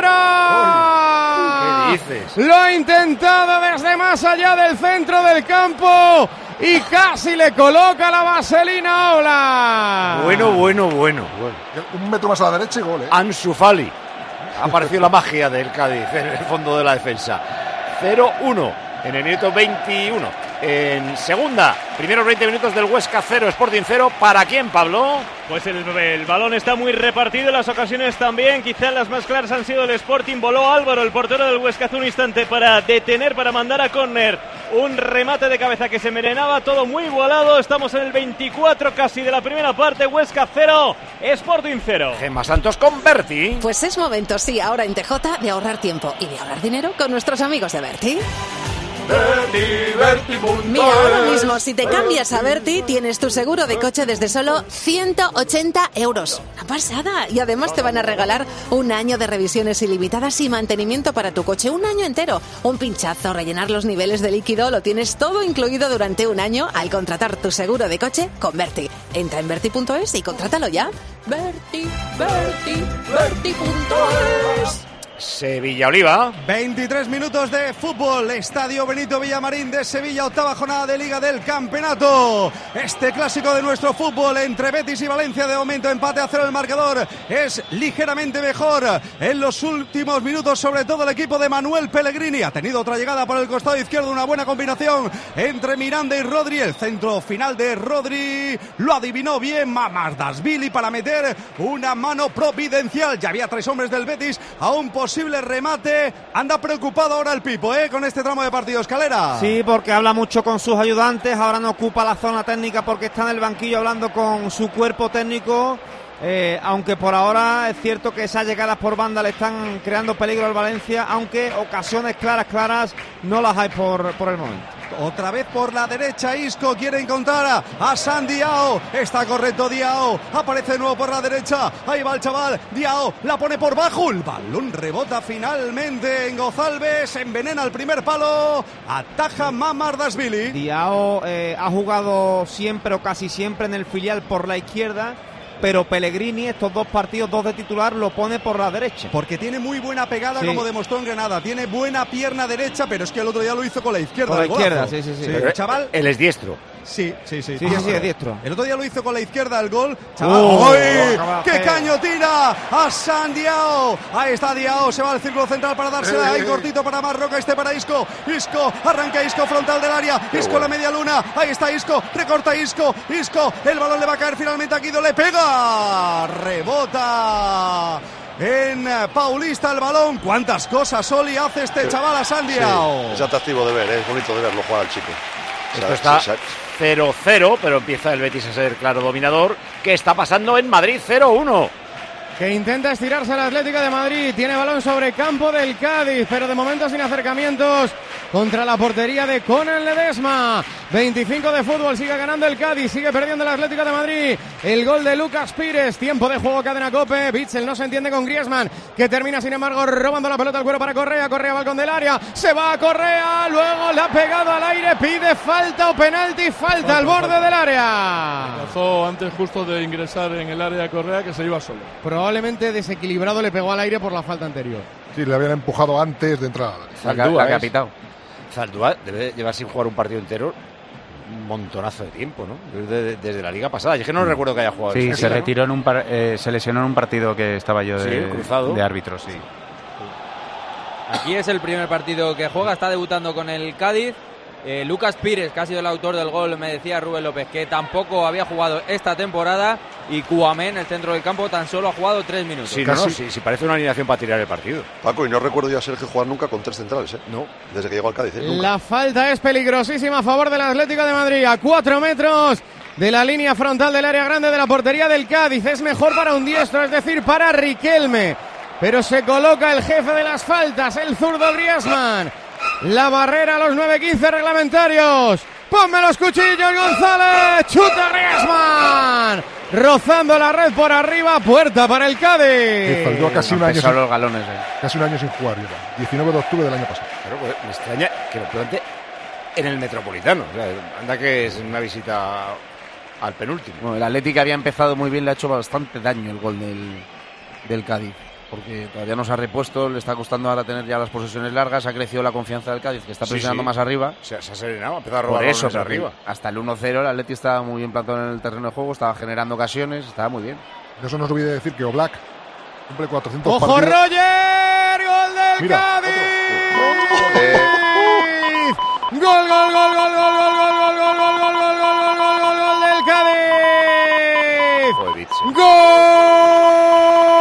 fuera. ¿Qué dices? Lo ha intentado desde más allá del centro del campo y casi le coloca la vaselina Ola. Bueno, bueno, bueno, bueno. Un metro más a la derecha y gol, ¿eh? Ansu Fali. Ha aparecido la magia del Cádiz en el fondo de la defensa. cero uno en el minuto veintiuno. En segunda, primeros veinte minutos del Huesca cero, Sporting cero. ¿Para quién, Pablo? Pues el, el balón está muy repartido, las ocasiones también. Quizás las más claras han sido el Sporting. Voló Álvaro, el portero del Huesca, hace un instante para detener, para mandar a córner. Un remate de cabeza que se merenaba, todo muy igualado. Estamos en el veinticuatro casi de la primera parte. Huesca cero, Sporting cero. Gemma Santos con Berti. Pues es momento, sí, ahora en T J, de ahorrar tiempo y de ahorrar dinero con nuestros amigos de Berti. Berti, Berti punto es. Mira, ahora mismo, si te cambias a Berti, tienes tu seguro de coche desde solo ciento ochenta euros. Una pasada. Y además te van a regalar un año de revisiones ilimitadas y mantenimiento para tu coche. Un año entero. Un pinchazo, rellenar los niveles de líquido, lo tienes todo incluido durante un año al contratar tu seguro de coche con Berti. Entra en Berti punto es y contrátalo ya. Berti, Berti, Berti punto es. Sevilla-Oliva. veintitrés minutos de fútbol. Estadio Benito Villamarín de Sevilla, octava jornada de Liga del Campeonato. Este clásico de nuestro fútbol entre Betis y Valencia, de momento empate a cero el marcador. Es ligeramente mejor en los últimos minutos, sobre todo el equipo de Manuel Pellegrini. Ha tenido otra llegada por el costado izquierdo, una buena combinación entre Miranda y Rodri. El centro final de Rodri lo adivinó bien Mamardashvili para meter una mano providencial. Ya había tres hombres del Betis a un posible remate. Anda preocupado ahora el Pipo, ¿eh? Con este tramo de partido, Escalera. Sí, porque habla mucho con sus ayudantes. Ahora no ocupa la zona técnica porque está en el banquillo hablando con su cuerpo técnico. Eh, aunque por ahora es cierto que esas llegadas por banda le están creando peligro al Valencia, aunque ocasiones claras, claras no las hay por, por el momento. Otra vez por la derecha, Isco quiere encontrar a San Diao. Está correcto Diao. Aparece de nuevo por la derecha. Ahí va el chaval. Diao la pone por bajo. El balón rebota finalmente en Gozalves. Envenena el primer palo. Ataja Mamardashvili. Diao eh, ha jugado siempre o casi siempre en el filial por la izquierda, pero Pellegrini estos dos partidos, dos de titular, lo pone por la derecha. Porque tiene muy buena pegada, sí, como demostró en Granada. Tiene buena pierna derecha, pero es que el otro día lo hizo con la izquierda. Con la izquierda, sí, sí, sí. sí. El chaval... Él es diestro. Sí, sí, sí. Sí, sí, sí, es diestro. El otro día lo hizo con la izquierda el gol. Chaval, uh, ¡ay! ¡Qué caño tira! A San Diao. Ahí está Diao. Se va al círculo central para dársela. Ahí cortito para Marroca. Este para Isco. Isco. Arranca Isco frontal del área. Isco la media luna. Ahí está Isco. Recorta Isco. Isco. El balón le va a caer finalmente a Guido. Le pega. Rebota en Paulista el balón. Cuántas cosas, Oli, hace este sí, chaval a San Diao. Sí, es atractivo de ver, ¿eh? Es bonito de verlo jugar al chico. Esto o sea, está cero cero, pero empieza el Betis a ser claro dominador. ¿Qué está pasando en Madrid? cero uno. Que intenta estirarse el Atlético de Madrid. Tiene balón sobre campo del Cádiz, pero de momento sin acercamientos contra la portería de Conan Ledesma. veinticinco de fútbol, sigue ganando el Cádiz, sigue perdiendo el Atlético de Madrid. El gol de Lucas Pires, tiempo de juego, cadena Cope. Bitzel no se entiende con Griezmann, que termina sin embargo robando la pelota al cuero para Correa. Correa, balcón del área, se va a Correa, luego le ha pegado al aire, pide falta o penalti, falta, falta al borde falta. del área. Pasó antes justo de ingresar en el área de Correa, que se iba solo. Probablemente desequilibrado, le pegó al aire por la falta anterior. Sí, le habían empujado antes de entrar. Zaldúa, la que ha pitado. Zaldúa debe llevar sin jugar un partido entero un montonazo de tiempo, ¿no? Desde, desde la liga pasada. Yo es que no recuerdo que haya jugado. Sí, se liga, retiró ¿no? en un par, eh, se lesionó en un partido que estaba yo de, sí, cruzado. de árbitro, sí. Aquí es el primer partido que juega, está debutando con el Cádiz. Eh, Lucas Pires, que ha sido el autor del gol, me decía Rubén López que tampoco había jugado esta temporada, y Kouamé en el centro del campo tan solo ha jugado tres minutos. Sí, no, no, sí, sí, parece una alineación para tirar el partido. Paco, y no recuerdo yo a Sergio jugar nunca con tres centrales, ¿eh? No. Desde que llegó al Cádiz, ¿eh? Nunca. La falta es peligrosísima a favor del Atlético de Madrid, a cuatro metros de la línea frontal del área grande de la portería del Cádiz. Es mejor para un diestro, es decir, para Riquelme, pero se coloca el jefe de las faltas, el zurdo Griezmann. La barrera a los nueve quince reglamentarios. Ponme los cuchillos, González. Chuta Griezmann. Rozando la red por arriba. Puerta para el Cádiz. Faltó casi un año sin, los galones, eh. casi un año sin jugar. Ya. diecinueve de octubre del año pasado. Claro, pues me extraña que lo plante en el Metropolitano. O sea, anda que es una visita al penúltimo. Bueno, el Atlético había empezado muy bien. Le ha hecho bastante daño el gol del, del Cádiz, porque todavía no se ha repuesto, le está costando ahora tener ya las posesiones largas, ha crecido la confianza del Cádiz, que está presionando sí, sí. más arriba. Se, se ha serenado, ha empezado a robar por eso, arriba. Hasta el uno cero el Atleti estaba muy bien plantado en el terreno de juego, estaba generando ocasiones, estaba muy bien. Eso nos olvide decir que Oblak cumple cuatrocientos ¡Ojo, partidos. Roger! ¡Gol del Mira, Cádiz! Otro. ¡Gol, gol, gol, gol, gol, gol, gol, gol, gol, gol, gol, gol, gol, gol, gol, gol del Cádiz! ¡Gol!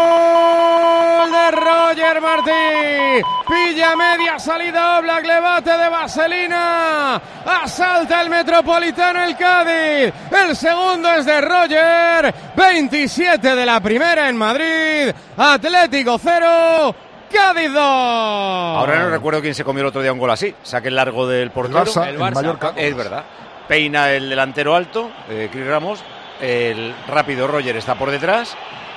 Roger Martí, pilla media salida Oblak, le bate de vaselina, asalta el Metropolitano el Cádiz, el segundo es de Roger, veintisiete de la primera en Madrid, Atlético cero, Cádiz dos. Ahora no recuerdo quién se comió el otro día un gol así. Saque el largo del portero. El Barça, el el Mallorca. Es verdad. Peina el delantero alto, eh, Chris Ramos. El rápido Roger está por detrás.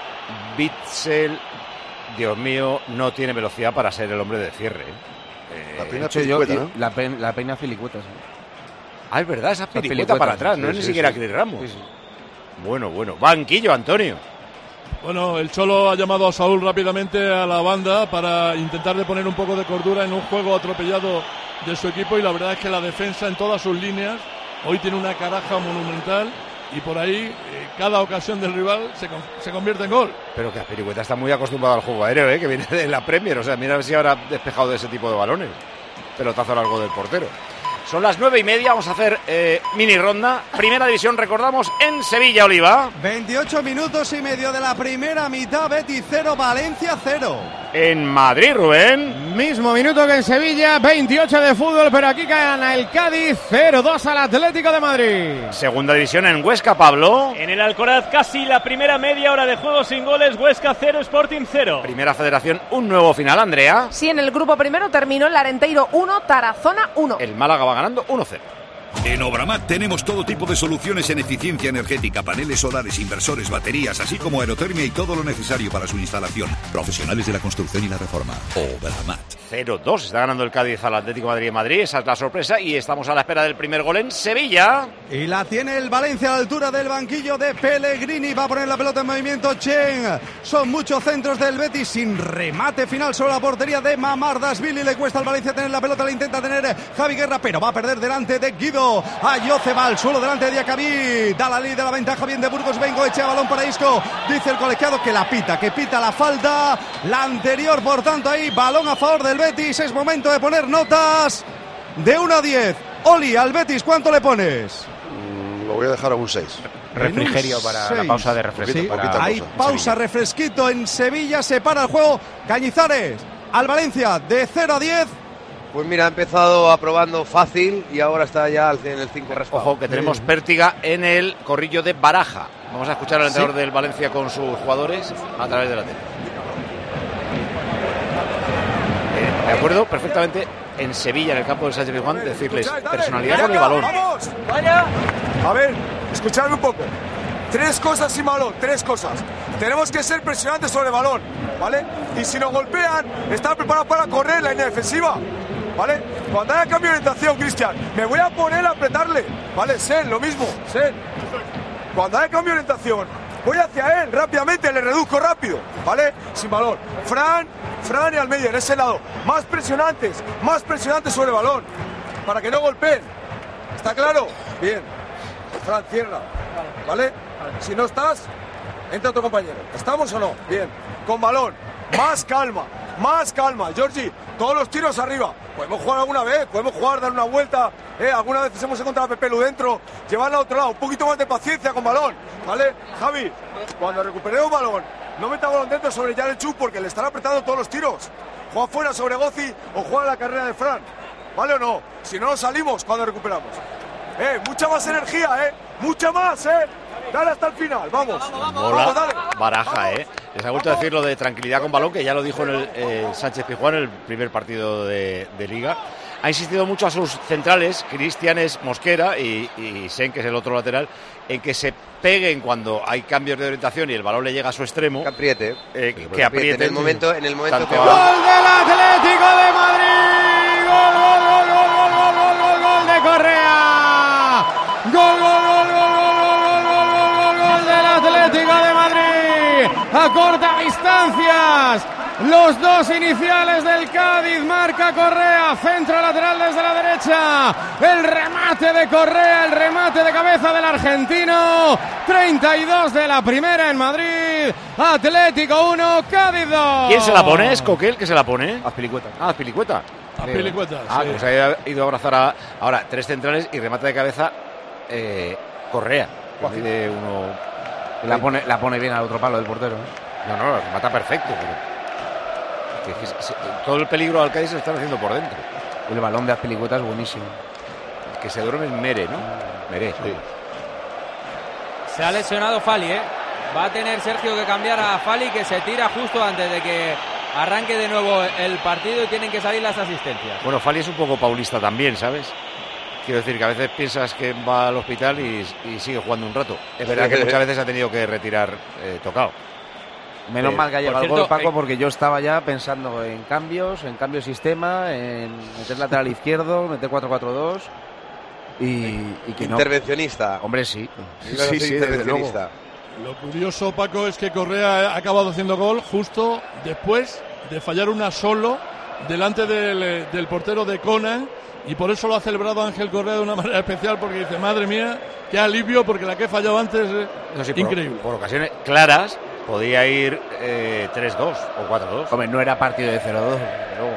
Bitzel, Dios mío, no tiene velocidad para ser el hombre de cierre. Eh, la peina Filicueta, ¿no? La, pe la peina Filicueta, sí. Ah, es verdad, esa Filicueta para atrás, sí, no sí, es ni sí, siquiera sí. Chris Ramos. Sí, sí. Bueno, bueno. Banquillo, Antonio. Bueno, el Cholo ha llamado a Saúl rápidamente a la banda para intentar de poner un poco de cordura en un juego atropellado de su equipo, y la verdad es que la defensa en todas sus líneas hoy tiene una caraja monumental, y por ahí eh, cada ocasión del rival se, con se convierte en gol. Pero que Azpilicueta está muy acostumbrado al juego aéreo, ¿eh? Que viene de la Premier, o sea, mira a ver si habrá despejado de ese tipo de balones. Pelotazo largo del portero. Son las nueve y media, vamos a hacer eh, mini ronda. Primera división, recordamos, en Sevilla, Oliva. veintiocho minutos y medio de la primera mitad, Betis cero, Valencia cero. En Madrid, Rubén. Mismo minuto que en Sevilla, veintiocho de fútbol, pero aquí gana el Cádiz cero dos al Atlético de Madrid. Segunda división en Huesca, Pablo. En el Alcoraz, casi la primera media hora de juego sin goles, Huesca cero, Sporting cero. Primera Federación, un nuevo final, Andrea. Sí, en el grupo primero terminó el Arenteiro uno, Tarazona uno. El Málaga va ganando uno cero. En Obramat tenemos todo tipo de soluciones en eficiencia energética, paneles solares, inversores, baterías, así como aerotermia y todo lo necesario para su instalación. Profesionales de la construcción y la reforma. Obramat. cero dos, está ganando el Cádiz al Atlético de Madrid en Madrid, esa es la sorpresa, y estamos a la espera del primer gol en Sevilla. Y la tiene el Valencia a la altura del banquillo de Pellegrini, va a poner la pelota en movimiento Chen. Son muchos centros del Betis sin remate final sobre la portería de Mamardashvili. Le cuesta al Valencia tener la pelota, la intenta tener Javi Guerra, pero va a perder delante de Guido. Ayoce va al suelo delante de Diacabí, da la ley de la ventaja bien de Burgos. Vengo, echa balón para Isco, dice el colegiado que la pita, que pita la falta, la anterior, por tanto ahí balón a favor del Betis. Es momento de poner notas de uno a diez. Oli, al Betis, ¿cuánto le pones? Mm, lo voy a dejar a un seis. Refrigerio para seis. La pausa de refresco. Sí, para... hay pausa, refresquito en Sevilla, se para el juego. Cañizares, al Valencia de cero a diez. Pues mira, ha empezado aprobando fácil y ahora está ya en el cinco raspado. Ojo, que tenemos pértiga en el corrillo de Baraja. Vamos a escuchar al entrenador ¿Sí? del Valencia con sus jugadores a través de la tele. Eh, me acuerdo perfectamente en Sevilla, en el campo del Sánchez-Pizjuán, decirles personalidad con el balón. ¡Vamos! ¡Vaya! A ver, escuchadme un poco. Tres cosas sin balón, tres cosas. Tenemos que ser presionantes sobre el balón, ¿vale? Y si nos golpean, estar preparados para correr la línea defensiva. ¿Vale? Cuando haya cambio de orientación, Cristian, me voy a poner a apretarle, ¿vale? Sen, lo mismo, Sen. Cuando haya cambio de orientación, voy hacia él rápidamente, le reduzco rápido, ¿vale? Sin balón. Fran, Fran y Almeida en ese lado. Más presionantes, más presionantes sobre el balón, para que no golpeen. ¿Está claro? Bien. Fran, cierra, ¿vale? Si no estás, entra otro compañero. ¿Estamos o no? Bien. Con balón. Más calma, más calma. Georgie, todos los tiros arriba. Podemos jugar alguna vez, podemos jugar, dar una vuelta. Eh, alguna vez hemos encontrado a Pepelu dentro, llevarla a otro lado. Un poquito más de paciencia con balón, ¿vale? Javi, cuando recuperemos balón, no meta balón dentro sobre Yarechuk porque le están apretando todos los tiros. Juega fuera sobre Gozzi o juega la carrera de Fran. ¿Vale o no? Si no, nos salimos cuando recuperamos. Eh, mucha más energía, eh. Mucha más, eh. Dale hasta el final, vamos. Mola, vamos, dale. Baraja, ¿eh? Les ha vuelto a decir lo de tranquilidad con balón, que ya lo dijo en el eh, Sánchez-Pizjuán, el primer partido de, de Liga. Ha insistido mucho a sus centrales, Cristianes, Mosquera y, y Sen, que es el otro lateral, en que se peguen cuando hay cambios de orientación y el balón le llega a su extremo. Que apriete. Eh, que, que apriete. En el momento, en el momento que va. ¡Gol del Atlético de Madrid! ¡Gol, gol, gol, gol, gol, gol, gol, gol de Correa! ¡Gol, gol, gol, gol, gol, gol, gol del Atlético de Madrid! A cortas distancias. Los dos iniciales del Cádiz, marca Correa, centro lateral desde la derecha, el remate de Correa, el remate de cabeza del argentino, treinta y dos de la primera en Madrid, Atlético uno, Cádiz dos. ¿Quién se la pone? ¿Es Coquel que se la pone? Azpilicueta. Ah, Azpilicueta. Azpilicueta, Ah, sí. pues ha ido a abrazar a, ahora tres centrales y remate de cabeza eh, Correa. De uno... La pone, la pone bien al otro palo del portero, ¿eh? No, no, remata perfecto, pero... Que, que, que, todo el peligro al Cádiz se lo están haciendo por dentro. El balón de Azpilicueta es buenísimo. Que se duerme en Mere, ¿no? Mere, sí. Se ha lesionado Fali, ¿eh? Va a tener Sergio que cambiar a Fali, que se tira justo antes de que arranque de nuevo el partido y tienen que salir las asistencias. Bueno, Fali es un poco paulista también, ¿sabes? Quiero decir que a veces piensas que va al hospital y, y sigue jugando un rato. Es verdad que muchas veces ha tenido que retirar eh, tocado. Menos Eh, mal que ha llegado el cierto, gol, Paco, eh, porque yo estaba ya pensando en cambios, en cambio de sistema, en meter lateral izquierdo, meter cuatro cuatro dos y, y que no. Intervencionista. Hombre, sí. Sí, sí, sí, intervencionista. Lo curioso, Paco, es que Correa ha acabado haciendo gol justo después de fallar una solo delante del, del portero de Conan, y por eso lo ha celebrado Ángel Correa de una manera especial, porque dice, madre mía, qué alivio, porque la que he fallado antes es no, sí, por, increíble. Por ocasiones claras podía ir eh, tres dos o cuatro dos. Hombre, no era partido de cero dos, luego.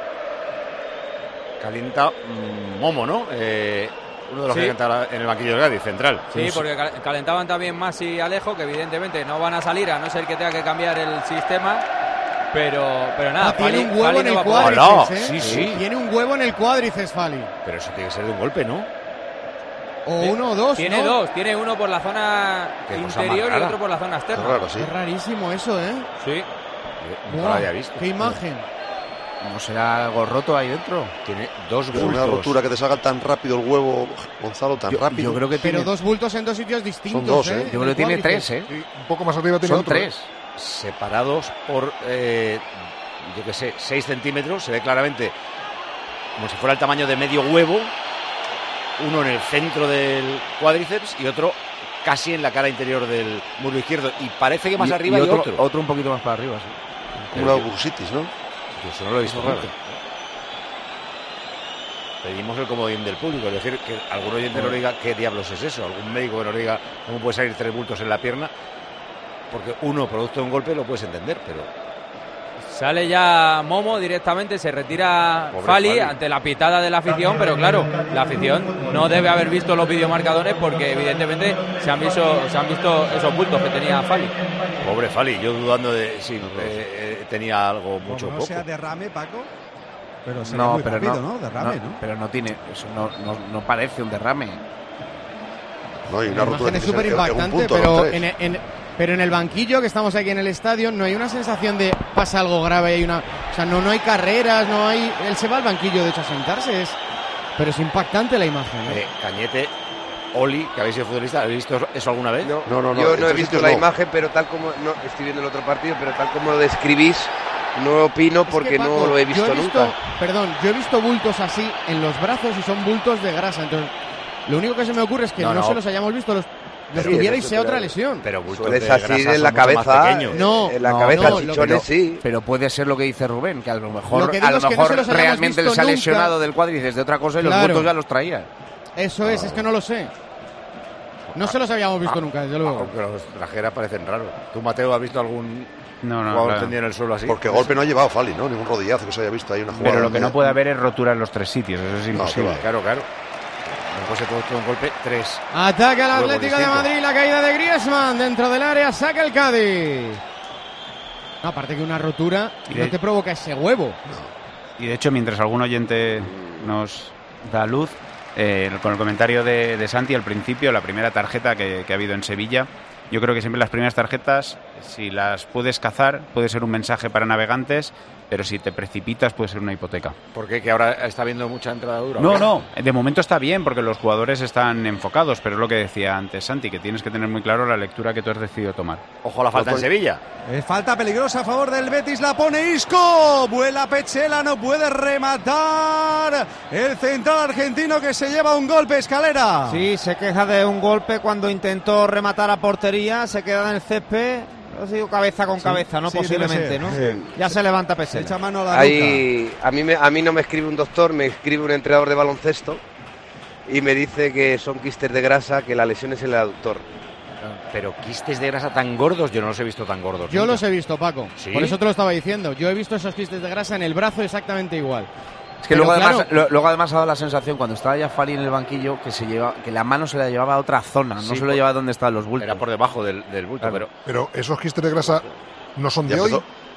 Calienta mmm, Momo, ¿no? Eh, uno de los Sí. que canta en el banquillo del Cádiz, central. Sí, porque cal- calentaban también Mas y Alejo, que evidentemente no van a salir, a no ser que tenga que cambiar el sistema. Pero, pero nada, Ah, tiene Fali- un huevo Fali en no el va a poder. cuádriceps, Sí, ¿eh? sí. Tiene un huevo en el cuádriceps, Fali. Pero eso tiene que ser de un golpe, ¿no? O uno o dos, Tiene ¿no? dos, tiene uno por la zona Qué cosa más interior y rara. otro por la zona externa. Qué raro, sí. Es rarísimo eso, ¿eh? Sí. Nunca lo había visto. Qué imagen. ¿No será algo roto ahí dentro? Tiene dos Pero una bultos. rotura que te salga tan rápido el huevo, Gonzalo, tan Yo- rápido. yo creo que Pero tiene- dos bultos en dos sitios distintos, Son dos, ¿eh? ¿eh? Yo En creo que el tiene cuádriceps. tres, ¿eh? Sí, un poco más arriba tiene Son otro. ¿eh? tres. Separados por, eh, yo qué sé, seis centímetros. Se ve claramente como si fuera el tamaño de medio huevo. Uno en el centro del cuádriceps y otro casi en la cara interior del muslo izquierdo. Y parece que más Y- arriba y hay otro, otro. otro un poquito más para arriba, sí. Una bursitis, ¿no? Yo eso no lo he visto Raro. nunca. Pedimos el comodín del público, es decir, que algún oyente nos diga qué diablos es eso, algún médico que nos diga cómo puede salir tres bultos en la pierna, porque uno, producto de un golpe, lo puedes entender, pero Sale ya Momo directamente, se retira Pobre Fali, Fali. ante la pitada de la afición, pero claro, la afición no debe haber visto los videomarcadores porque evidentemente se han visto, se han visto esos bultos que tenía Fali. pobre Fali, yo dudando de si eh, eh, tenía algo mucho o Como no poco. sea derrame, Paco. Pero sería No, muy pero rápido, no, ¿no? Derrame, ¿no? Pero no tiene, eso no, no, no parece un derrame. No, y La una rotura imagen es que súper en- en un impactante, punto, no pero tres. en, en- pero en el banquillo que estamos aquí en el estadio no hay una sensación de pasa algo grave, hay una, o sea, no, no hay carreras, no hay, él se va al banquillo de hecho a sentarse, es, pero es impactante la imagen. ¿eh? Eh, Cañete, Oli, que habéis sido futbolista, ¿habéis visto eso alguna vez? No, No, no, no, yo en no he tres visto sitios la no. imagen, pero tal como no estoy viendo el otro partido, pero tal como lo describís, no opino Es que, porque Paco, no lo he yo visto, nunca. Perdón, yo he visto bultos así en los brazos y son bultos de grasa, entonces lo único que se me ocurre es que No, no, no. se los hayamos visto los, los Pero- que hubierais pero- sea otra pero- lesión. Pero bultos Sueles de así grasa en son la mucho más cabeza, pequeños. No, en la no, cabeza, no, lo chichones, que- sí. Pero puede ser lo que dice Rubén, que a lo mejor, Lo que digo a lo es que no mejor se los hayamos realmente visto les ha nunca. lesionado del cuádriceps de otra cosa y los Claro. bultos ya los traía. Eso es, es que no lo sé. No se los habíamos visto nunca, desde luego. Aunque los trajeras parecen raros. ¿Tú, Mateo, has visto algún No, no, jugador claro. tendido en el suelo así? Porque golpe no ha llevado Fali, ¿no? Ningún rodillazo que se haya visto ahí una jugada. Pero lo que donde- no puede haber es rotura en los tres sitios, eso es imposible. que va. Claro, claro. No puede ser todo un golpe, tres. Ataca el Huevos Atlético de distintos. Madrid, la caída de Griezmann dentro del área, saca el Cádiz. No, aparte que una rotura Y no de- te provoca ese huevo. Y de hecho, mientras algún oyente nos da luz, eh, con el comentario de, de Santi al principio, la primera tarjeta que, que ha habido en Sevilla, yo creo que siempre las primeras tarjetas, si las puedes cazar, puede ser un mensaje para navegantes, pero si te precipitas puede ser una hipoteca. ¿Por qué? ¿Que ahora está habiendo mucha entrada dura? No, no, de momento está bien porque los jugadores están enfocados, pero es lo que decía antes Santi, que tienes que tener muy claro la lectura que tú has decidido tomar. Ojo a la falta en Sevilla. Eh, falta peligrosa a favor del Betis, la pone Isco. Vuela Pechela, no puede rematar. El central argentino que se lleva un golpe, Escalera. Sí, se queja de un golpe cuando intentó rematar a portería, se queda en el césped. Ha sido cabeza con Sí, cabeza, ¿no? sí, Posiblemente, debe ¿no? ser. Ya se levanta Se Pesela. echa mano a la nuca. Ahí, a, mí me, a mí no me escribe un doctor, me escribe un entrenador de baloncesto y me dice que son quistes de grasa, que la lesión es en el aductor. Pero quistes de grasa tan gordos, yo no los he visto tan gordos. Yo nunca. los he visto, Paco. ¿Sí? Por eso te lo estaba diciendo. Yo he visto esos quistes de grasa en el brazo exactamente igual. Es que Pero luego, claro, además, lo- luego además ha dado la sensación cuando estaba ya Fali en el banquillo que se lleva, que la mano se la llevaba a otra zona, no Sí, se lo por- llevaba donde estaban los bultos. Era por debajo del, del bulto, Claro. pero Pero esos quistes de grasa no son Ya de hoy. empezó.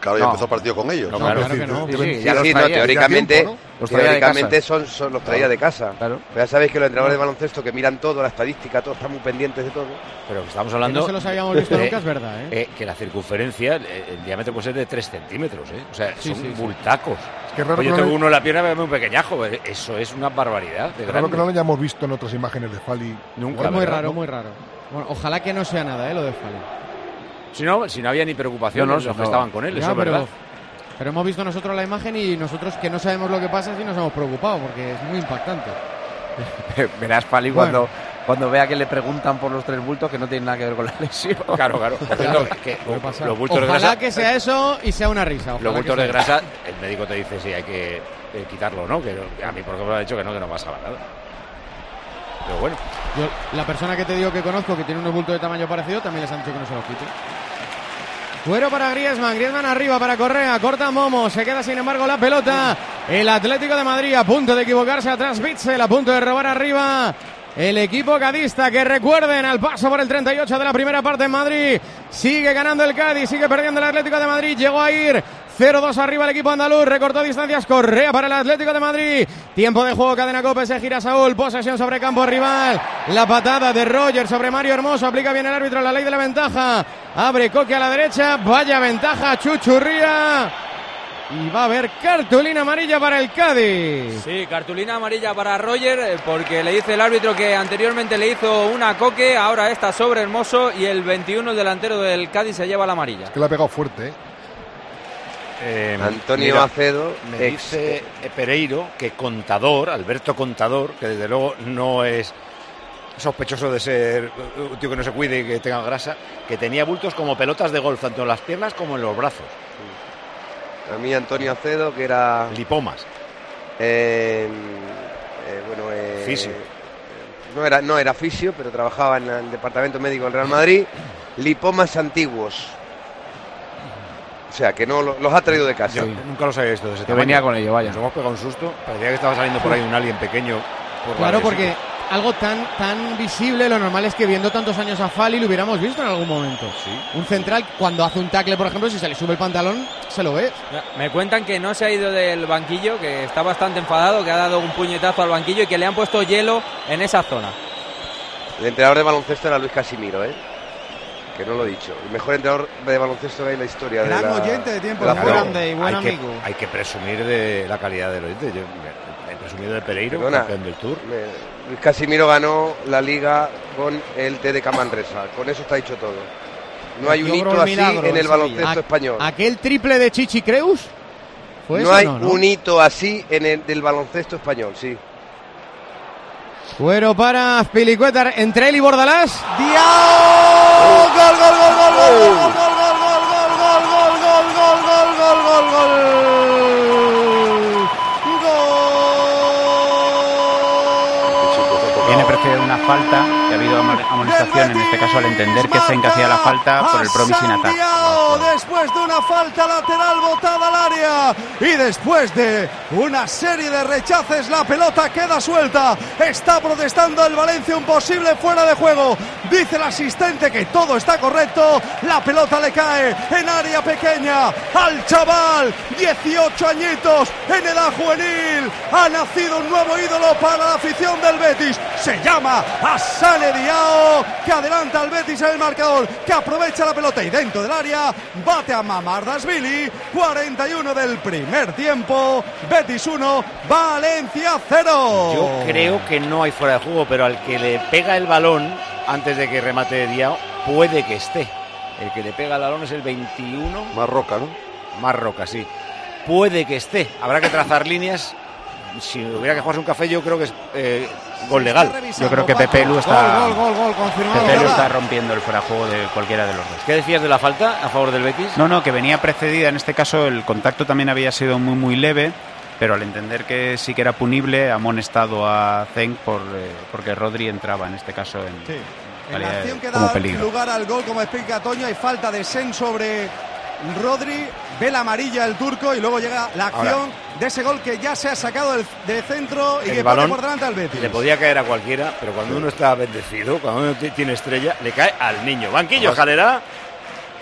Claro, ya No. empezó el partido con ellos. No, claro, claro que no. Sí, Sí, sí, ya los sí, no, traía, teóricamente, ya tiempo, ¿no? Los traía de teóricamente casa. son, son- los traía Claro. de casa. Claro. Pero ya sabéis que los entrenadores de baloncesto que miran todo, la estadística, todos están muy pendientes de todo. Pero que estamos hablando. Que no se los habíamos visto nunca, es verdad, ¿eh? eh, que la circunferencia, eh, el diámetro puede ser de tres centímetros, ¿eh? O sea, Sí, son sí, sí. bultacos. que es raro Oye, que no tengo le- uno en la pierna y muy pequeñajo. eh, Eso es una barbaridad. De Claro grande. que no lo hayamos visto en otras imágenes de Fali. Nunca. Es muy ¿verdad? raro, ¿no? muy raro. Bueno, ojalá que no sea nada, ¿eh? Lo de Fali. Si no, si no había ni preocupación No, no, de los no. que estaban con él, Ya, eso es pero, verdad. pero hemos visto nosotros la imagen y nosotros que no sabemos lo que pasa sí nos hemos preocupado porque es muy impactante. Verás, Fali, Bueno. cuando, cuando vea que le preguntan por los tres bultos que no tienen nada que ver con la lesión. Claro, claro. Por cierto, que Puede pasar. los bultos de Ojalá grasa. que sea eso y sea una risa. ojalá Los que bultos sea de eso. grasa, el médico te dice si hay que eh, quitarlo o no. Que a mí, por ejemplo, me ha dicho que no, que no pasaba nada. Pero bueno. Yo, la persona que te digo que conozco que tiene unos bultos de tamaño parecido también les han dicho que no se los quite. Fuero para Griezmann, Griezmann arriba para Correa, corta Momo, se queda sin embargo la pelota. El Atlético de Madrid a punto de equivocarse atrás, Bitzel a punto de robar arriba. El equipo cadista, que recuerden al paso por el treinta y ocho de la primera parte en Madrid. Sigue ganando el Cádiz, sigue perdiendo el Atlético de Madrid. Llegó a ir cero dos arriba el equipo andaluz. Recortó distancias Correa para el Atlético de Madrid. Tiempo de juego, cadena Cope, se gira Saúl. Posesión sobre campo rival. La patada de Roger sobre Mario Hermoso. Aplica bien el árbitro la ley de la ventaja. Abre Coque a la derecha. Vaya ventaja, Chuchurría. Y va a haber cartulina amarilla para el Cádiz. Sí, cartulina amarilla para Roger, eh, porque le dice el árbitro que anteriormente le hizo una Coque, ahora está sobre Hermoso y el veintiuno, el delantero del Cádiz, se lleva la amarilla. Que le ha pegado fuerte, ¿eh? Eh, Antonio mira, Acedo, me ex- dice eh, Pereiro que Contador, Alberto Contador, que desde luego no es sospechoso de ser un tío que no se cuide y que tenga grasa, que tenía bultos como pelotas de golf, tanto en las piernas como en los brazos. A mí Antonio Acedo, que era... Lipomas. eh, eh, bueno, eh, Fisio. No era, no era fisio, pero trabajaba en el departamento médico del Real Madrid. Lipomas antiguos. O sea, que no lo- los ha traído de casa. Yo nunca los había visto de ese Que tamaño. venía con ello, vaya. Nos hemos pegado un susto. Parecía que estaba saliendo por ahí un alien pequeño. por Claro, varios porque sitios. algo tan, tan visible, lo normal es que viendo tantos años a Fali lo hubiéramos visto en algún momento. Un central, cuando hace un tackle, por ejemplo, si se le sube el pantalón, se lo ve. Me cuentan que no se ha ido del banquillo, que está bastante enfadado, que ha dado un puñetazo al banquillo y que le han puesto hielo en esa zona. El entrenador de baloncesto era Luis Casimiro, ¿eh? Que no lo he dicho. El mejor entrenador de baloncesto que hay en la historia. Gran de la, oyente de tiempo de la de P O. grande y buen hay amigo. Que, hay que presumir de la calidad del oyente. Yo he presumido de Pereiro, Perdona. campeón del Tour. Me- Luis Casimiro ganó la liga con el T D K Manresa. Con eso está dicho todo. No hay un Logró hito el así milagro en el Sevilla. baloncesto A- español. Aquel triple de Chichi Creus. ¿Fue No eso? hay No, ¿no? un hito así en el del baloncesto español, sí. Fuero para Azpilicueta entre él y Bordalás. ¡Diao! ¡Gol, gol, gol, gol, gol, gol, gol, gol, gol, gol, gol, gol, gol, gol, gol, gol! Viene precedida una falta, que ha habido amon- amonestación en este caso al entender que Zenk hacía la falta por el promising attack. Diao, después de una falta lateral botada al área y después de una serie de rechaces, la pelota queda suelta. Está protestando el Valencia, un posible fuera de juego. Dice el asistente que todo está correcto. La pelota le cae en área pequeña al chaval, dieciocho añitos en edad juvenil. Ha nacido un nuevo ídolo para la afición del Betis. Se llama Hassane Diao, que adelanta al Betis en el marcador, que aprovecha la pelota y dentro del área bate a Mamardashvili. cuarenta y uno del primer tiempo. Betis uno, Valencia cero. Yo creo que no hay fuera de juego, pero al que le pega el balón antes de que remate Diao, puede que esté. El que le pega el balón es el veintiuno. Más Roca, ¿no? Más Roca, sí. Puede que esté. Habrá que trazar líneas. Si hubiera que jugarse un café, yo creo que es eh, gol legal. Yo creo que Pepe Lu está, Gol, gol, gol, confirmado. Pepe Lu está rompiendo el fuera de juego de cualquiera de los dos. ¿Qué decías de la falta a favor del Betis? No, no, que venía precedida. En este caso el contacto también había sido muy, muy leve, pero al entender que sí que era punible, ha amonestado a Zenk por, eh, porque Rodri entraba en este caso en, Sí. En calidad la de- acción que como da peligro. lugar al gol, como explica Toño, hay falta de Sen sobre Rodri, ve la amarilla el turco y luego llega la acción Ahora. de ese gol que ya se ha sacado del, de centro y El que pone balón por delante al Betis. le podía caer a cualquiera, pero cuando uno está bendecido, cuando uno t- tiene estrella, le cae al niño. Banquillo, Jalera.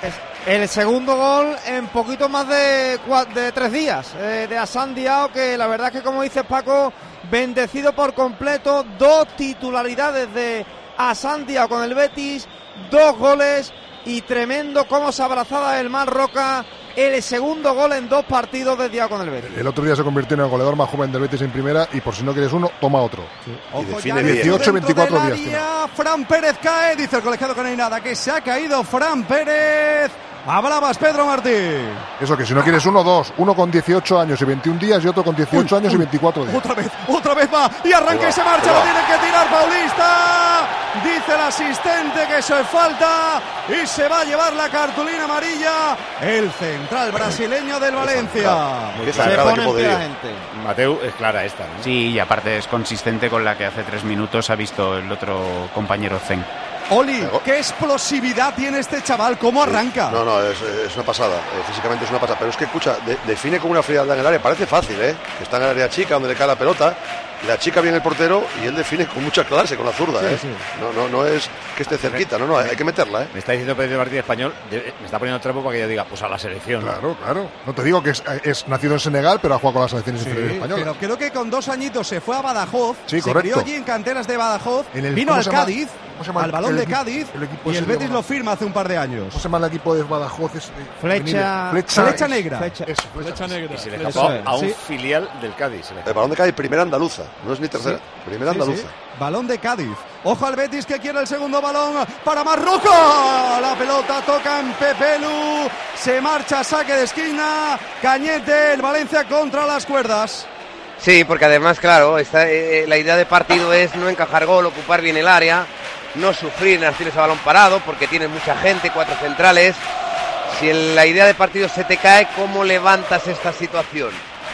El segundo gol en poquito más de, de tres días eh, de Hassan Diao, que la verdad es que, como dices, Paco, bendecido por completo. Dos titularidades de Hassan Diao con el Betis, dos goles y tremendo cómo se abrazaba el Mar Roca. El segundo gol en dos partidos de Diao con el Betis. El otro día se convirtió en el goleador más joven del Betis en primera y por si no quieres uno, toma otro. Sí. Y define dieciocho veinticuatro días. Tiene. Fran Pérez cae, dice el colegiado que no hay nada, que se ha caído Fran Pérez. Hablabas, Pedro Martín. Eso, que si no quieres uno, dos. Uno con dieciocho años y veintiún días y otro con dieciocho uy, años uy, y veinticuatro días. Otra vez, otra vez va y arranca y se marcha. Lo tienen que tirar Paulista. Dice el asistente que eso es falta y se va a llevar la cartulina amarilla el central brasileño del Valencia. Muy se pone en pie la gente. Mateu, es clara esta, ¿no? Sí, y aparte es consistente con la que hace tres minutos ha visto el otro compañero Zen. Oli, qué explosividad tiene este chaval, cómo arranca. No, no, es, es una pasada, eh, físicamente es una pasada, pero es que, escucha, de, define con una frialdad en el área, parece fácil, ¿eh? Que está en el área chica, donde le cae la pelota, la chica viene el portero y él define con mucha clase, con la zurda, sí, ¿eh? Sí. No, no, no es que esté cerquita, no, no, hay que meterla, ¿eh? Me está diciendo Pedro Martín español, me está poniendo trapo para que yo diga, pues a la selección. Claro, claro. No te digo que es, es nacido en Senegal, pero ha jugado con las selecciones sí, inferiores españolas. Pero creo que con dos añitos se fue a Badajoz, sí, se crió allí en canteras de Badajoz, el, vino al Cádiz, al balón de Cádiz, el y el Betis lo firma hace un par de años. ¿Cómo se llama el equipo de Badajoz? Es, eh, flecha, flecha, flecha negra. Flecha, eso, flecha, flecha negra. Y se le escapó a un sí. filial del Cádiz. El balón de Cádiz, primera andaluza, no es ni tercera, sí. primera sí, andaluza. Sí. Balón de Cádiz. Ojo al Betis que quiere el segundo balón para Marroca. La pelota toca en Pepelu. Se marcha, saque de esquina. Cañete, el Valencia contra las cuerdas. Sí, porque además, claro, esta, eh, la idea de partido es no encajar gol, ocupar bien el área, no sufrir en acciones a balón parado, porque tienes mucha gente, cuatro centrales. Si en la idea de partido se te cae, ¿cómo levantas esta situación?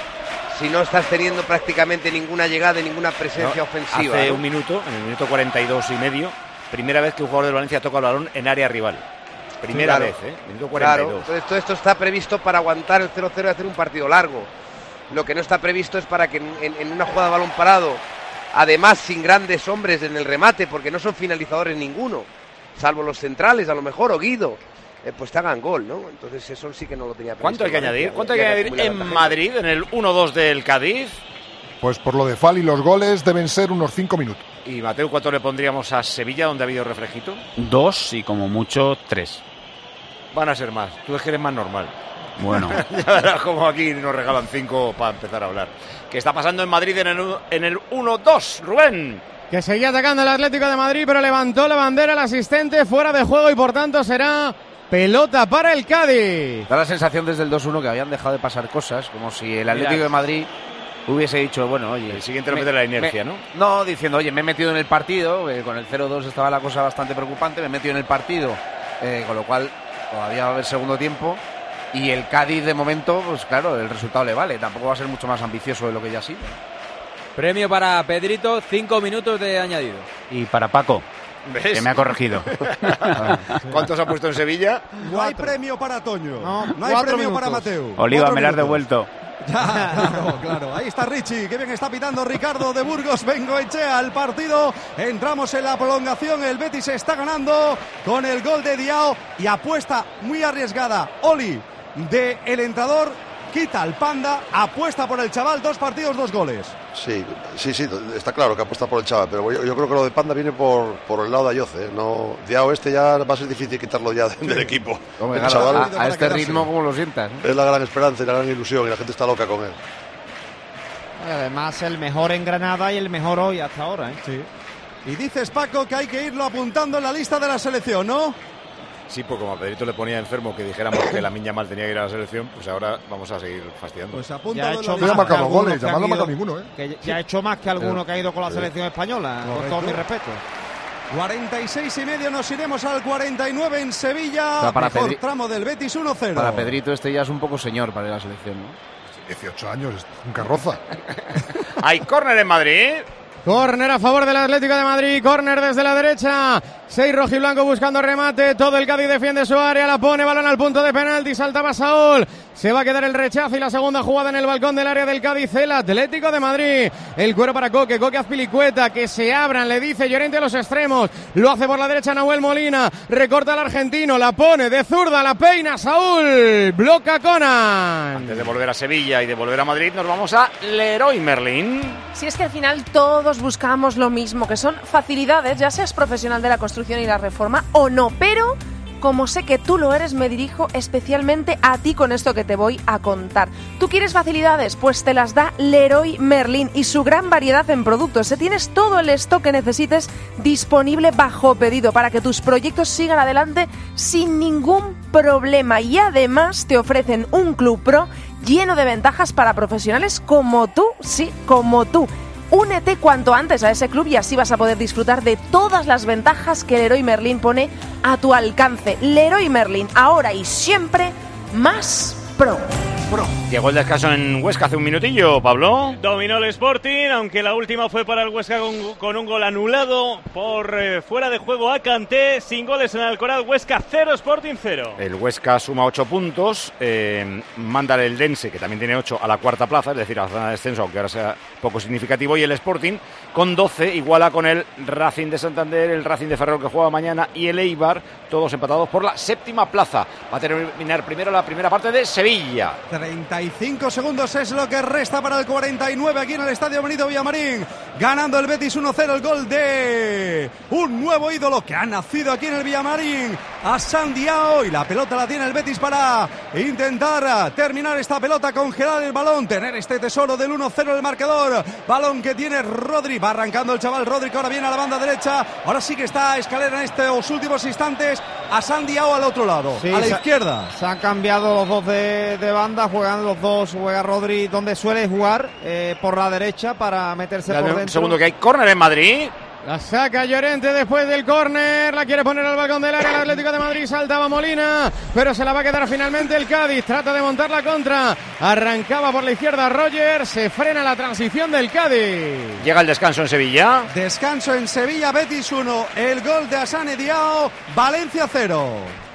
Si no estás teniendo prácticamente ninguna llegada y ninguna presencia no, ofensiva. Hace ¿no? un minuto, en el minuto cuarenta y dos y medio, primera vez que un jugador del Valencia toca el balón en área rival. Primera sí, claro. vez, ¿eh? Minuto cuarenta y dos. Claro, entonces todo esto está previsto para aguantar el cero cero y hacer un partido largo. Lo que no está previsto es para que en, en, en una jugada de balón parado, además sin grandes hombres en el remate, porque no son finalizadores ninguno, salvo los centrales a lo mejor, o Guido, eh, pues te hagan gol, ¿no? Entonces eso sí que no lo tenía previsto. ¿Cuánto hay que añadir? ¿Cuánto hay que añadir en Madrid, en el uno dos del Cádiz? Pues por lo de Fal y los goles deben ser unos cinco minutos. ¿Y Mateu, cuánto le pondríamos a Sevilla, donde ha habido reflejito? Dos y como mucho tres. Van a ser más, tú es que eres más normal. Bueno. Ya verás como aquí nos regalan cinco para empezar a hablar. ¿Qué está pasando en Madrid en el, en el uno dos, Rubén? Que seguía atacando el Atlético de Madrid, pero levantó la bandera el asistente fuera de juego y por tanto será pelota para el Cádiz. Da la sensación desde el dos uno que habían dejado de pasar cosas, como si el Atlético Mira. de Madrid hubiese dicho, bueno, oye... El siguiente lo mete la inercia, me, ¿no? No, diciendo, oye, me he metido en el partido, eh, con el cero dos estaba la cosa bastante preocupante, me he metido en el partido, eh, con lo cual todavía va a haber segundo tiempo. Y el Cádiz, de momento, pues claro, el resultado le vale. Tampoco va a ser mucho más ambicioso de lo que ya ha sido. Premio para Pedrito, cinco minutos de añadido. Y para Paco, ¿ves? Que me ha corregido. ¿Cuántos ha puesto en Sevilla? No hay premio para Toño. No, no hay premio minutos. para Mateu. Oliva, me la has devuelto. Ya, claro, claro. Ahí está Richie. Qué bien está pitando Ricardo de Burgos. Bengoechea al partido. Entramos en la prolongación. El Betis está ganando con el gol de Diao. Y apuesta muy arriesgada Oli de el entrador. Quita al Panda. Apuesta por el chaval. Dos partidos, dos goles. Sí, sí, sí. Está claro que apuesta por el chaval. Pero yo, yo creo que lo de Panda viene por, por el lado de Ayoce, ¿eh? No, Diao este ya va a ser difícil quitarlo ya del sí. equipo. Hombre, el chaval, a, a este ritmo como lo sientas, ¿eh? Es la gran esperanza y la gran ilusión. Y la gente está loca con él. Además, el mejor en Granada y el mejor hoy hasta ahora, ¿eh? Sí. Y dices, Paco, que hay que irlo apuntando en la lista de la selección, ¿no? Sí, pues como a Pedrito le ponía enfermo que dijéramos que la Miña Mal tenía que ir a la selección, pues ahora vamos a seguir fastidiando. Pues apunta. Ya ha hecho más marcado goles, ya no ha marcado ninguno, ¿eh? Que ya ha hecho más que alguno que ha ido con la selección española, con todo mi respeto. cuarenta y seis y medio, nos iremos al cuarenta y nueve en Sevilla. O sea, para Mejor Pedri... tramo del Betis uno cero. Para Pedrito este ya es un poco señor para ir a la selección, ¿no? dieciocho años, es un carroza. Hay córner en Madrid. Córner a favor del Atlético de Madrid, córner desde la derecha seis rojiblanco buscando remate, todo el Cádiz defiende su área, la pone, balón al punto de penalti, saltaba Saúl, se va a quedar el rechazo y la segunda jugada en el balcón del área del Cádiz, el Atlético de Madrid, el cuero para Coque, Coque Azpilicueta, que se abran, le dice Llorente a los extremos, lo hace por la derecha Nahuel Molina, recorta al argentino, la pone de zurda, la peina Saúl, bloca Conan. Antes de volver a Sevilla y de volver a Madrid, nos vamos a Leroy Merlin. Si es que al final todos buscamos lo mismo, que son facilidades, ya seas profesional de la construcción y la reforma o no, pero como sé que tú lo eres, me dirijo especialmente a ti con esto que te voy a contar. ¿Tú quieres facilidades? Pues te las da Leroy Merlin y su gran variedad en productos. Se tienes todo el stock que necesites disponible bajo pedido para que tus proyectos sigan adelante sin ningún problema. Y además te ofrecen un Club Pro lleno de ventajas para profesionales como tú, sí, como tú. Únete cuanto antes a ese club y así vas a poder disfrutar de todas las ventajas que Leroy Merlin pone a tu alcance. Leroy Merlin, ahora y siempre más pro. Pro. Llegó el descanso en Huesca hace un minutillo, Pablo. Dominó el Sporting, aunque la última fue para el Huesca con, con un gol anulado por eh, fuera de juego a Kanté. Sin goles en el Alcoraz, Huesca cero, Sporting cero. El Huesca suma ocho puntos, eh, manda el Dense, que también tiene ocho, a la cuarta plaza, es decir, a la zona de descenso, aunque ahora sea poco significativo, y el Sporting con doce iguala con el Racing de Santander, el Racing de Ferrol que juega mañana y el Eibar, todos empatados por la séptima plaza. Va a terminar primero la primera parte de Sevilla. treinta y cinco segundos es lo que resta para el cuarenta y nueve aquí en el Estadio Benito Villamarín. Ganando el Betis uno cero, el gol de un nuevo ídolo que ha nacido aquí en el Villamarín, Hassan Diao, y la pelota la tiene el Betis para intentar terminar esta pelota, congelar el balón, tener este tesoro del uno cero el marcador. Balón que tiene Rodri, va arrancando el chaval Rodri, que ahora viene a la banda derecha. Ahora sí que está a Escalera en estos últimos instantes. Hassan Diao al otro lado, sí, a la se, izquierda. Se han cambiado los dos de, de banda, juegan los dos, juega Rodri donde suele jugar, eh, por la derecha para meterse Dale por un dentro. segundo que hay córner en Madrid. La saca Llorente después del córner, la quiere poner al balcón del área el Atlético de Madrid, saltaba Molina, pero se la va a quedar finalmente el Cádiz, trata de montar la contra, arrancaba por la izquierda Roger, se frena la transición del Cádiz. Llega el descanso en Sevilla. Descanso en Sevilla, Betis uno, el gol de Hassan Diao, Valencia cero.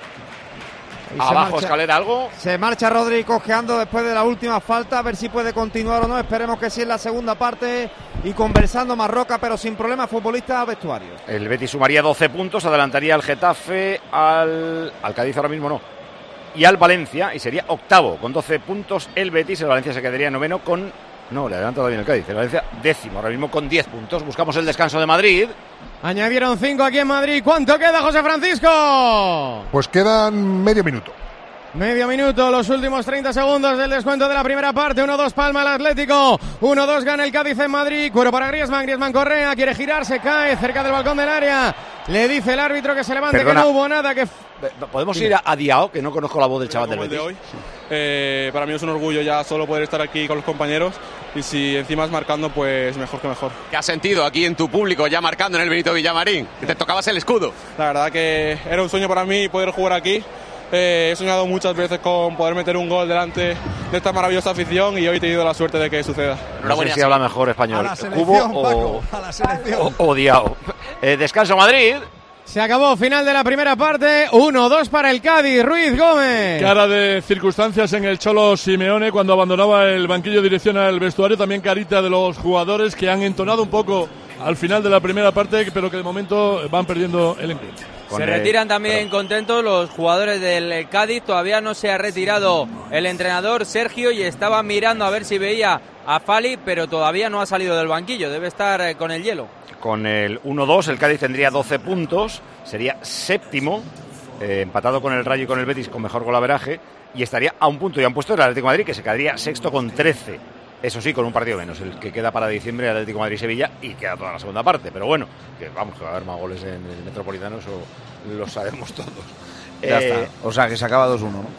Abajo marcha, Escalera, algo. Se marcha Rodri cojeando después de la última falta, a ver si puede continuar o no. Esperemos que sí en la segunda parte. Y conversando Marroca, pero sin problemas, futbolistas a vestuario. El Betis sumaría doce puntos, adelantaría al Getafe, al, al Cádiz ahora mismo no, y al Valencia, y sería octavo con doce puntos el Betis. El Valencia se quedaría noveno con... No, le adelanta todavía el Cádiz. El Valencia décimo, ahora mismo con diez puntos. Buscamos el descanso de Madrid. Añadieron cinco aquí en Madrid. ¿Cuánto queda, José Francisco? Pues quedan medio minuto. Medio minuto, los últimos treinta segundos del descuento de la primera parte. uno dos palma el Atlético, uno dos gana el Cádiz en Madrid. Cuero para Griezmann, Griezmann Correa, quiere girarse, cae cerca del balcón del área. Le dice el árbitro que se levante. Perdona, que no hubo nada. Que ¿podemos ir a, a Diao, que no conozco la voz del chaval del Betis? De hoy. Eh, para mí es un orgullo ya solo poder estar aquí con los compañeros, y si encima es marcando, pues mejor que mejor. ¿Qué has sentido aquí en tu público ya marcando en el Benito Villamarín? Que te tocabas el escudo. La verdad que era un sueño para mí poder jugar aquí. Eh, he soñado muchas veces con poder meter un gol delante de esta maravillosa afición, y hoy he tenido la suerte de que suceda. No sé si habla mejor español, Cubo o, a la selección. o, o Diao. Eh, descanso Madrid. Se acabó, final de la primera parte, uno dos para el Cádiz, Ruiz Gómez. Cara de circunstancias en el Cholo Simeone cuando abandonaba el banquillo en dirección al vestuario, también carita de los jugadores que han entonado un poco al final de la primera parte, pero que de momento van perdiendo el encuentro. Se retiran también contentos los jugadores del Cádiz, todavía no se ha retirado el entrenador Sergio y estaba mirando a ver si veía a Fali, pero todavía no ha salido del banquillo, debe estar con el hielo. Con el uno dos el Cádiz tendría doce puntos, sería séptimo, eh, empatado con el Rayo y con el Betis con mejor golaveraje, y estaría a un punto y a un puesto del Atlético de Madrid, que se quedaría sexto con trece. Eso sí, con un partido menos, el que queda para diciembre, Atlético de Madrid-Sevilla, y queda toda la segunda parte. Pero bueno, que vamos, que va a haber más goles en el Metropolitano, eso lo sabemos todos. Ya eh, está. O sea, que se acaba dos uno, ¿no?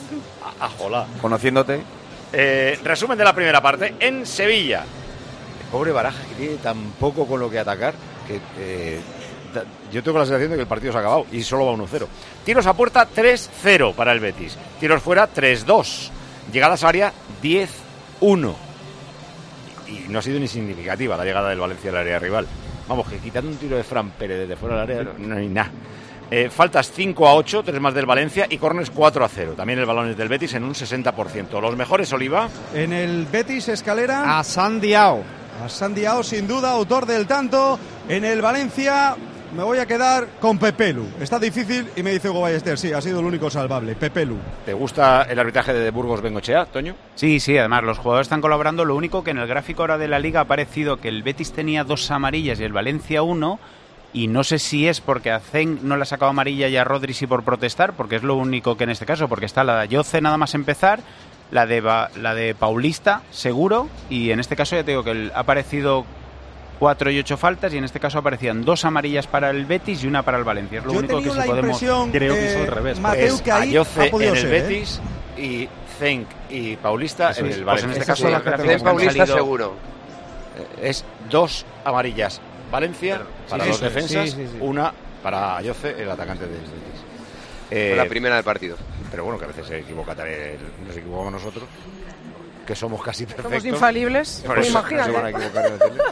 Ajola. Conociéndote. Eh, resumen de la primera parte, en Sevilla. El pobre Baraja, que tiene tan poco con lo que atacar, que eh, yo tengo la sensación de que el partido se ha acabado, y solo va uno cero. Tiros a puerta, tres cero para el Betis. Tiros fuera, tres dos. Llegadas a área, diez uno. Y no ha sido ni significativa la llegada del Valencia al área rival. Vamos, que quitando un tiro de Fran Pérez desde fuera del área no hay nada. Eh, faltas cinco a ocho, tres más del Valencia y córners cuatro a cero. También el balón es del Betis en un sesenta por ciento. Los mejores, Oliva. En el Betis, Escalera. A Sandiao. A Sandiao, sin duda, autor del tanto. En el Valencia me voy a quedar con Pepelu. Está difícil y me dice Hugo Ballester, sí, ha sido el único salvable, Pepelu. ¿Te gusta el arbitraje de Burgos Bengochea, Toño? Sí, sí, además los jugadores están colaborando. Lo único que en el gráfico ahora de la Liga ha parecido que el Betis tenía dos amarillas y el Valencia uno. Y no sé si es porque a Zen no le ha sacado amarilla y a Rodri sí por protestar, porque es lo único que en este caso, porque está la de Ayoce nada más empezar, la de ba, la de Paulista seguro, y en este caso ya te digo que el, ha aparecido cuatro y ocho faltas, y en este caso aparecían dos amarillas para el Betis y una para el Valencia. Es lo Yo único que la sí podemos... Creo que eh, es al revés. Mateu, Es que ahí Ayoce ha podido en el ser, Betis ¿eh? y Zenk y Paulista Eso en es. el Pues Valencia. en este caso sí, las Zenk Paulista salido, seguro. eh, Es dos amarillas Valencia para sí, dos sí, defensas, sí, sí, sí. una para Ayoce, el atacante del Betis. Eh, la primera del partido. Pero bueno, que a veces se equivoca también, nos equivocamos nosotros, que somos casi perfectos. Somos infalibles, Por eso, imagínate. no se van a equivocar en la tele.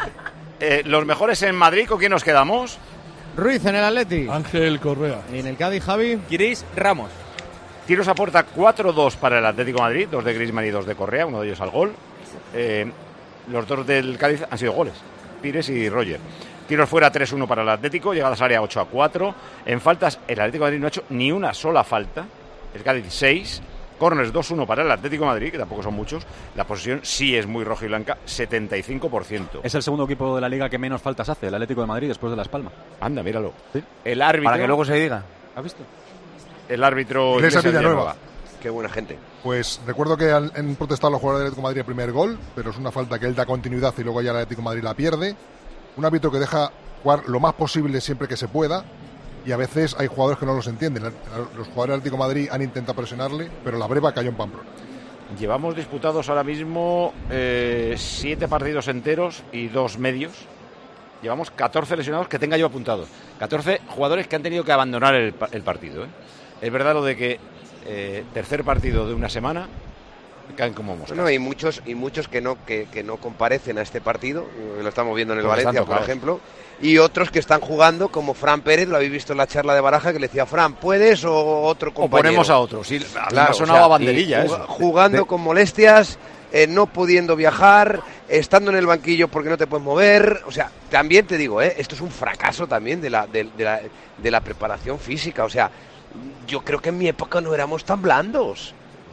eh, Los mejores en Madrid, ¿con quién nos quedamos? Ruiz en el Atleti. Ángel Correa. Y en el Cádiz, Javi. Chris Ramos. Tiros a puerta cuatro dos para el Atlético de Madrid, dos de Griezmann y dos de Correa, uno de ellos al gol. Eh, los dos del Cádiz han sido goles, Pires y Roger. Tiros fuera tres uno para el Atlético, llegadas al área ocho a cuatro. En faltas, el Atlético de Madrid no ha hecho ni una sola falta. El Cádiz seis. Corners dos uno para el Atlético de Madrid, que tampoco son muchos. La posesión sí es muy roja y blanca, setenta y cinco por ciento. Es el segundo equipo de la Liga que menos faltas hace, el Atlético de Madrid, después de Las Palmas. Anda, míralo. ¿Sí? El árbitro... Para que luego se diga. ¿Has visto? El árbitro... Iglesias Villanueva. Qué buena gente. Pues recuerdo que han, han protestado los jugadores del Atlético de Madrid el primer gol, pero es una falta que él da continuidad y luego ya el Atlético de Madrid la pierde. Un árbitro que deja jugar lo más posible siempre que se pueda, y a veces hay jugadores que no los entienden. Los jugadores del Atlético de Madrid han intentado presionarle, pero la breva cayó en Pamplona. Llevamos disputados ahora mismo eh, siete partidos enteros y dos medios. Llevamos catorce lesionados que tenga yo apuntados. catorce jugadores que han tenido que abandonar el, el partido. ¿eh? Es verdad lo de que eh, tercer partido de una semana caen como moscas. Bueno, y muchos y muchos que no que, que no comparecen a este partido, lo estamos viendo en el Pues Valencia, están por tocados. ejemplo, y otros que están jugando, como Fran Pérez, lo habéis visto en la charla de Baraja, que le decía, Fran, ¿puedes? O otro compañero. O ponemos a otro, sí, a mí me ha o sonado sea, a banderilla y eso. jug- Jugando con molestias, eh, no pudiendo viajar, estando en el banquillo porque no te puedes mover, o sea, también te digo, eh, esto es un fracaso también de la, de, de la, de la preparación física, o sea, yo creo que en mi época no éramos tan blandos.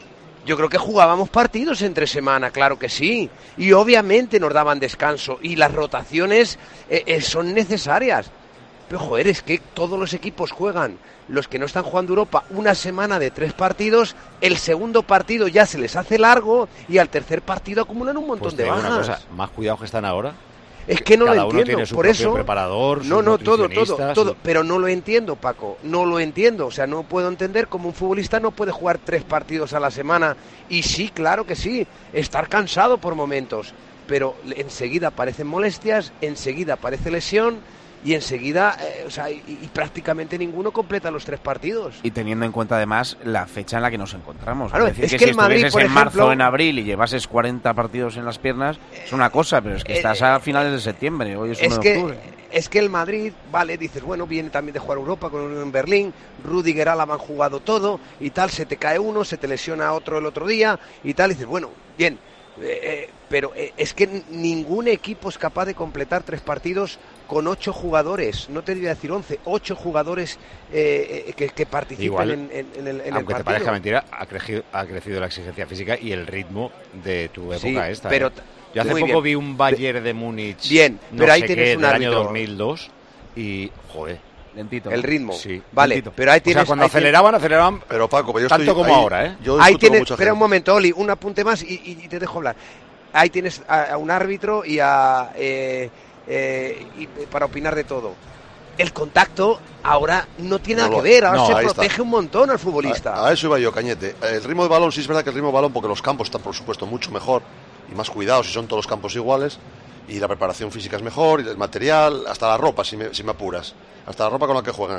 Yo creo que jugábamos partidos entre semana, claro que sí. Y obviamente nos daban descanso. Y las rotaciones eh, eh, son necesarias. Pero joder, es que todos los equipos juegan. Los que no están jugando Europa, una semana de tres partidos. El segundo partido ya se les hace largo. Y al tercer partido acumulan un montón Pues te de digo una bajas. cosa, más cuidado que están ahora. Es que no Cada lo uno entiendo, tiene su por propio eso preparador, no, sus no, todo, todo, nutricionistas, todo, su- pero no lo entiendo, Paco, no lo entiendo, o sea, no puedo entender cómo un futbolista no puede jugar tres partidos a la semana, y sí, claro que sí, estar cansado por momentos, pero enseguida aparecen molestias, enseguida aparece lesión, y enseguida, eh, o sea, y, y prácticamente ninguno completa los tres partidos. Y teniendo en cuenta además la fecha en la que nos encontramos. Claro, es decir, es que, que si el Madrid, estuvieses por en marzo, ejemplo- en abril y llevases cuarenta partidos en las piernas, es una cosa, pero es que estás a finales de septiembre, hoy es uno Es de que, octubre. es que el Madrid, vale, dices, bueno, viene también de jugar Europa con en Berlín, Rudiger, Álava han jugado todo y tal, se te cae uno, se te lesiona otro el otro día y tal, y dices, bueno, bien, eh, eh, pero eh, es que n- ningún equipo es capaz de completar tres partidos con ocho jugadores, no te voy a decir once, ocho jugadores eh, eh, que, que participen Igual, en, en- en el, en el aunque te partido. parezca mentira, ha crecido, ha crecido la exigencia física y el ritmo de tu época Sí, esta. pero ¿eh? Yo hace muy poco bien. vi un Bayern de Múnich. Bien, no pero ahí sé tienes qué, un del árbitro. año dos mil dos y, joder. Lentito. El ritmo. Sí. Vale, Lentito. pero ahí O tienes... sea, cuando ahí tienes- aceleraban, aceleraban. Pero Paco, pues yo tanto estoy como ahí- ahora, ¿eh? Yo Ahí discuto con tienes, mucha espera un gente. momento, Oli, un apunte más y, y- y te dejo hablar. Ahí tienes a, a un árbitro y a eh, eh, y para opinar de todo. El contacto ahora no tiene No nada lo- que ver, ahora no, se ahí está. protege un montón al futbolista. A, a eso iba yo, Cañete. El ritmo de balón, sí es verdad que el ritmo de balón, porque los campos están, por supuesto, mucho mejor y más cuidados, y son todos los campos iguales, y la preparación física es mejor, y el material, hasta la ropa, si me, si me apuras, hasta la ropa con la que juegan.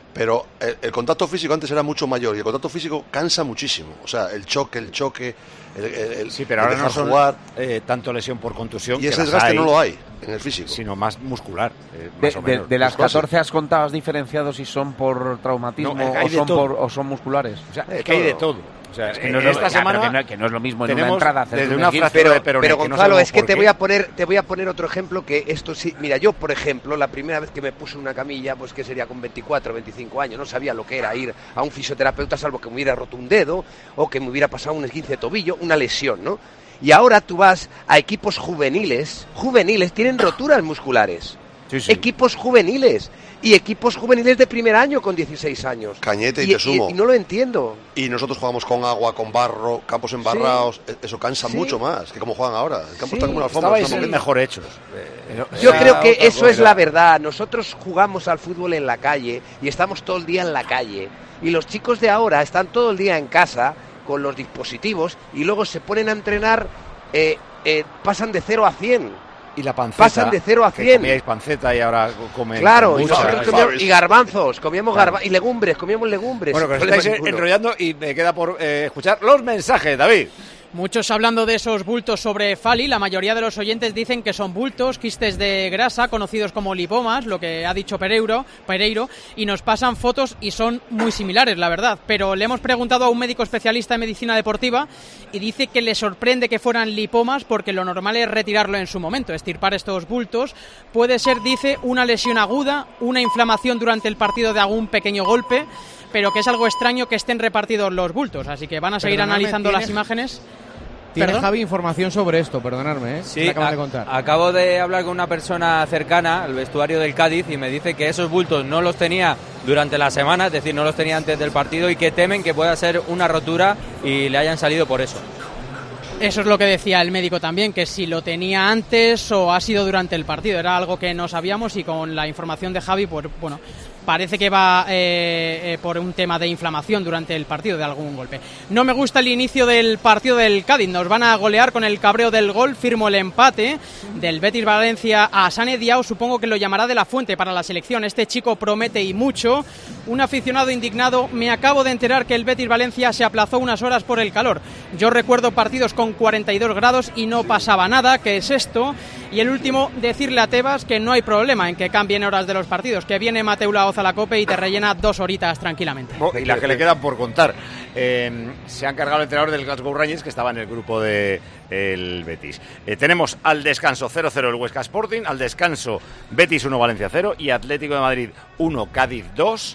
Pero el, el contacto físico antes era mucho mayor y el contacto físico cansa muchísimo. O sea, el choque, el choque, el, el, el sí, pero el ahora no son jugar. Eh, tanto lesión por contusión. Y ese desgaste no lo hay en el físico. Sino más muscular. Eh, más de, o menos. de, de las catorce has contado, has diferenciado si son por traumatismo no, o, son por, o son musculares. O sea, es que hay de todo. O sea, es que no es lo, esta ya, semana que, no, que no es lo mismo en una entrada hacer desde una fractura pero, de peroné, pero que Gonzalo, no es que te qué. voy a poner te voy a poner otro ejemplo que esto sí, mira, yo por ejemplo, la primera vez que me puse una camilla, pues que sería con veinticuatro, veinticinco años, no sabía lo que era ir a un fisioterapeuta salvo que me hubiera roto un dedo o que me hubiera pasado un esguince de tobillo, una lesión, ¿no? Y ahora tú vas a equipos juveniles, juveniles tienen roturas musculares. Sí, sí. Equipos juveniles y equipos juveniles de primer año con dieciséis años. Cañete y, y te sumo. Y, y no lo entiendo. Y nosotros jugamos con agua, con barro, campos embarrados. Sí. Eso cansa sí. mucho más que como juegan ahora. El campo sí. está como una alfombra. Estabais mejor hechos. Eh, Yo creo que eso cosa. es la verdad. Nosotros jugamos al fútbol en la calle y estamos todo el día en la calle. Y los chicos de ahora están todo el día en casa con los dispositivos y luego se ponen a entrenar, eh, eh, pasan de cero a cien. Y la panceta. Pasan de cero a cien. Comíais panceta y ahora comen. Claro, y, nosotros comíamos, y garbanzos, comíamos garbanzos, y legumbres, comíamos legumbres. Bueno, que os estáis enrollando y me queda por eh, escuchar los mensajes, David. Muchos hablando de esos bultos sobre Fali, la mayoría de los oyentes dicen que son bultos, quistes de grasa, conocidos como lipomas, lo que ha dicho Pereiro, Pereiro, y nos pasan fotos y son muy similares, la verdad. Pero le hemos preguntado a un médico especialista en medicina deportiva y dice que le sorprende que fueran lipomas porque lo normal es retirarlo en su momento, estirpar estos bultos. Puede ser, dice, una lesión aguda, una inflamación durante el partido de algún pequeño golpe, pero que es algo extraño que estén repartidos los bultos, así que van a seguir Perdonadme, analizando las imágenes. Tiene ¿Perdón? Javi información sobre esto, perdonadme, ¿eh? Sí, me acabas a- de contar. acabo de hablar con una persona cercana al vestuario del Cádiz y me dice que esos bultos no los tenía durante la semana, es decir, no los tenía antes del partido y que temen que pueda ser una rotura y le hayan salido por eso. Eso es lo que decía el médico también, que si lo tenía antes o ha sido durante el partido. Era algo que no sabíamos y con la información de Javi, pues bueno, parece que va eh, eh, por un tema de inflamación durante el partido de algún golpe. No me gusta el inicio del partido del Cádiz. Nos van a golear con el cabreo del gol. Firmo el empate del Betis Valencia a Sane Diao. Supongo que lo llamará de la Fuente para la selección. Este chico promete y mucho. Un aficionado indignado. Me acabo de enterar que el Betis Valencia se aplazó unas horas por el calor. Yo recuerdo partidos con cuarenta y dos grados y no pasaba nada. ¿Qué es esto? Y el último, decirle a Tebas que no hay problema en que cambien horas de los partidos, que viene Mateu Laoz a la COPE y te rellena dos horitas tranquilamente. Oh, y las que le quedan por contar. Eh, se han cargado el entrenador del Glasgow Rangers, que estaba en el grupo de el Betis. Eh, tenemos al descanso cero cero el Huesca Sporting, al descanso Betis uno Valencia cero y Atlético de Madrid uno Cádiz dos.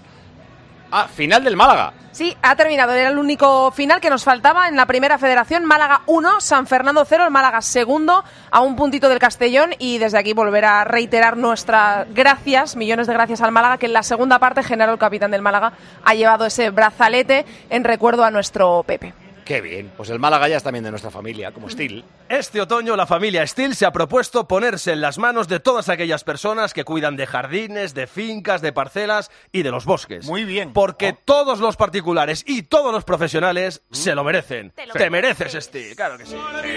Ah, final del Málaga. Sí, ha terminado. Era el único final que nos faltaba en la primera federación. Málaga uno, San Fernando cero, el Málaga segundo, a un puntito del Castellón. Y desde aquí volver a reiterar nuestras gracias, millones de gracias al Málaga, que en la segunda parte Genaro, el capitán del Málaga, ha llevado ese brazalete en recuerdo a nuestro Pepe. Qué bien, pues el Málaga ya es también de nuestra familia, como Steel. Este otoño la familia Steel se ha propuesto ponerse en las manos de todas aquellas personas que cuidan de jardines, de fincas, de parcelas y de los bosques. Muy bien. Porque oh. todos los particulares y todos los profesionales ¿Mm? se lo merecen. Te, lo Te mereces, Steel, claro que sí.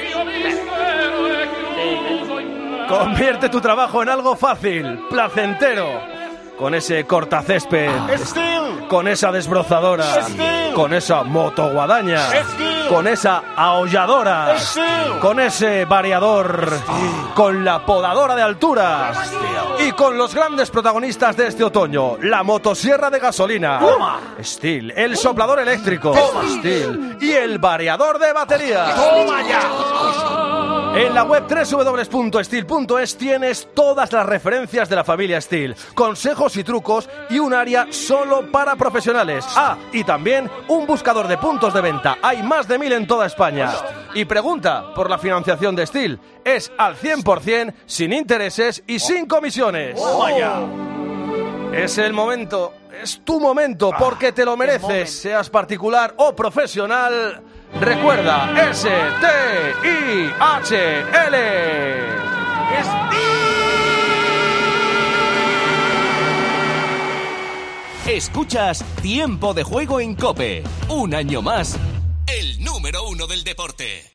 Convierte tu trabajo en algo fácil, placentero. Con ese cortacésped, Steel. Con esa desbrozadora, Steel. Con esa motoguadaña, Steel. Con esa aholladora, Steel. Con ese variador, Steel. Con la podadora de alturas Steel. Y con los grandes protagonistas de este otoño, la motosierra de gasolina, Toma. Steel, el soplador eléctrico, Toma. Steel y el variador de baterías. Toma ya. En la web doble u doble u doble u punto steel punto es tienes todas las referencias de la familia Steel, consejos y trucos y un área solo para profesionales. Ah, y también un buscador de puntos de venta. Hay más de mil en toda España. Y pregunta por la financiación de Steel. Es al cien por cien, sin intereses y sin comisiones. Vaya. Es el momento, es tu momento, porque te lo mereces, seas particular o profesional. Recuerda, S T I H L. Escuchas Tiempo de Juego en COPE. Un año más, el número uno del deporte.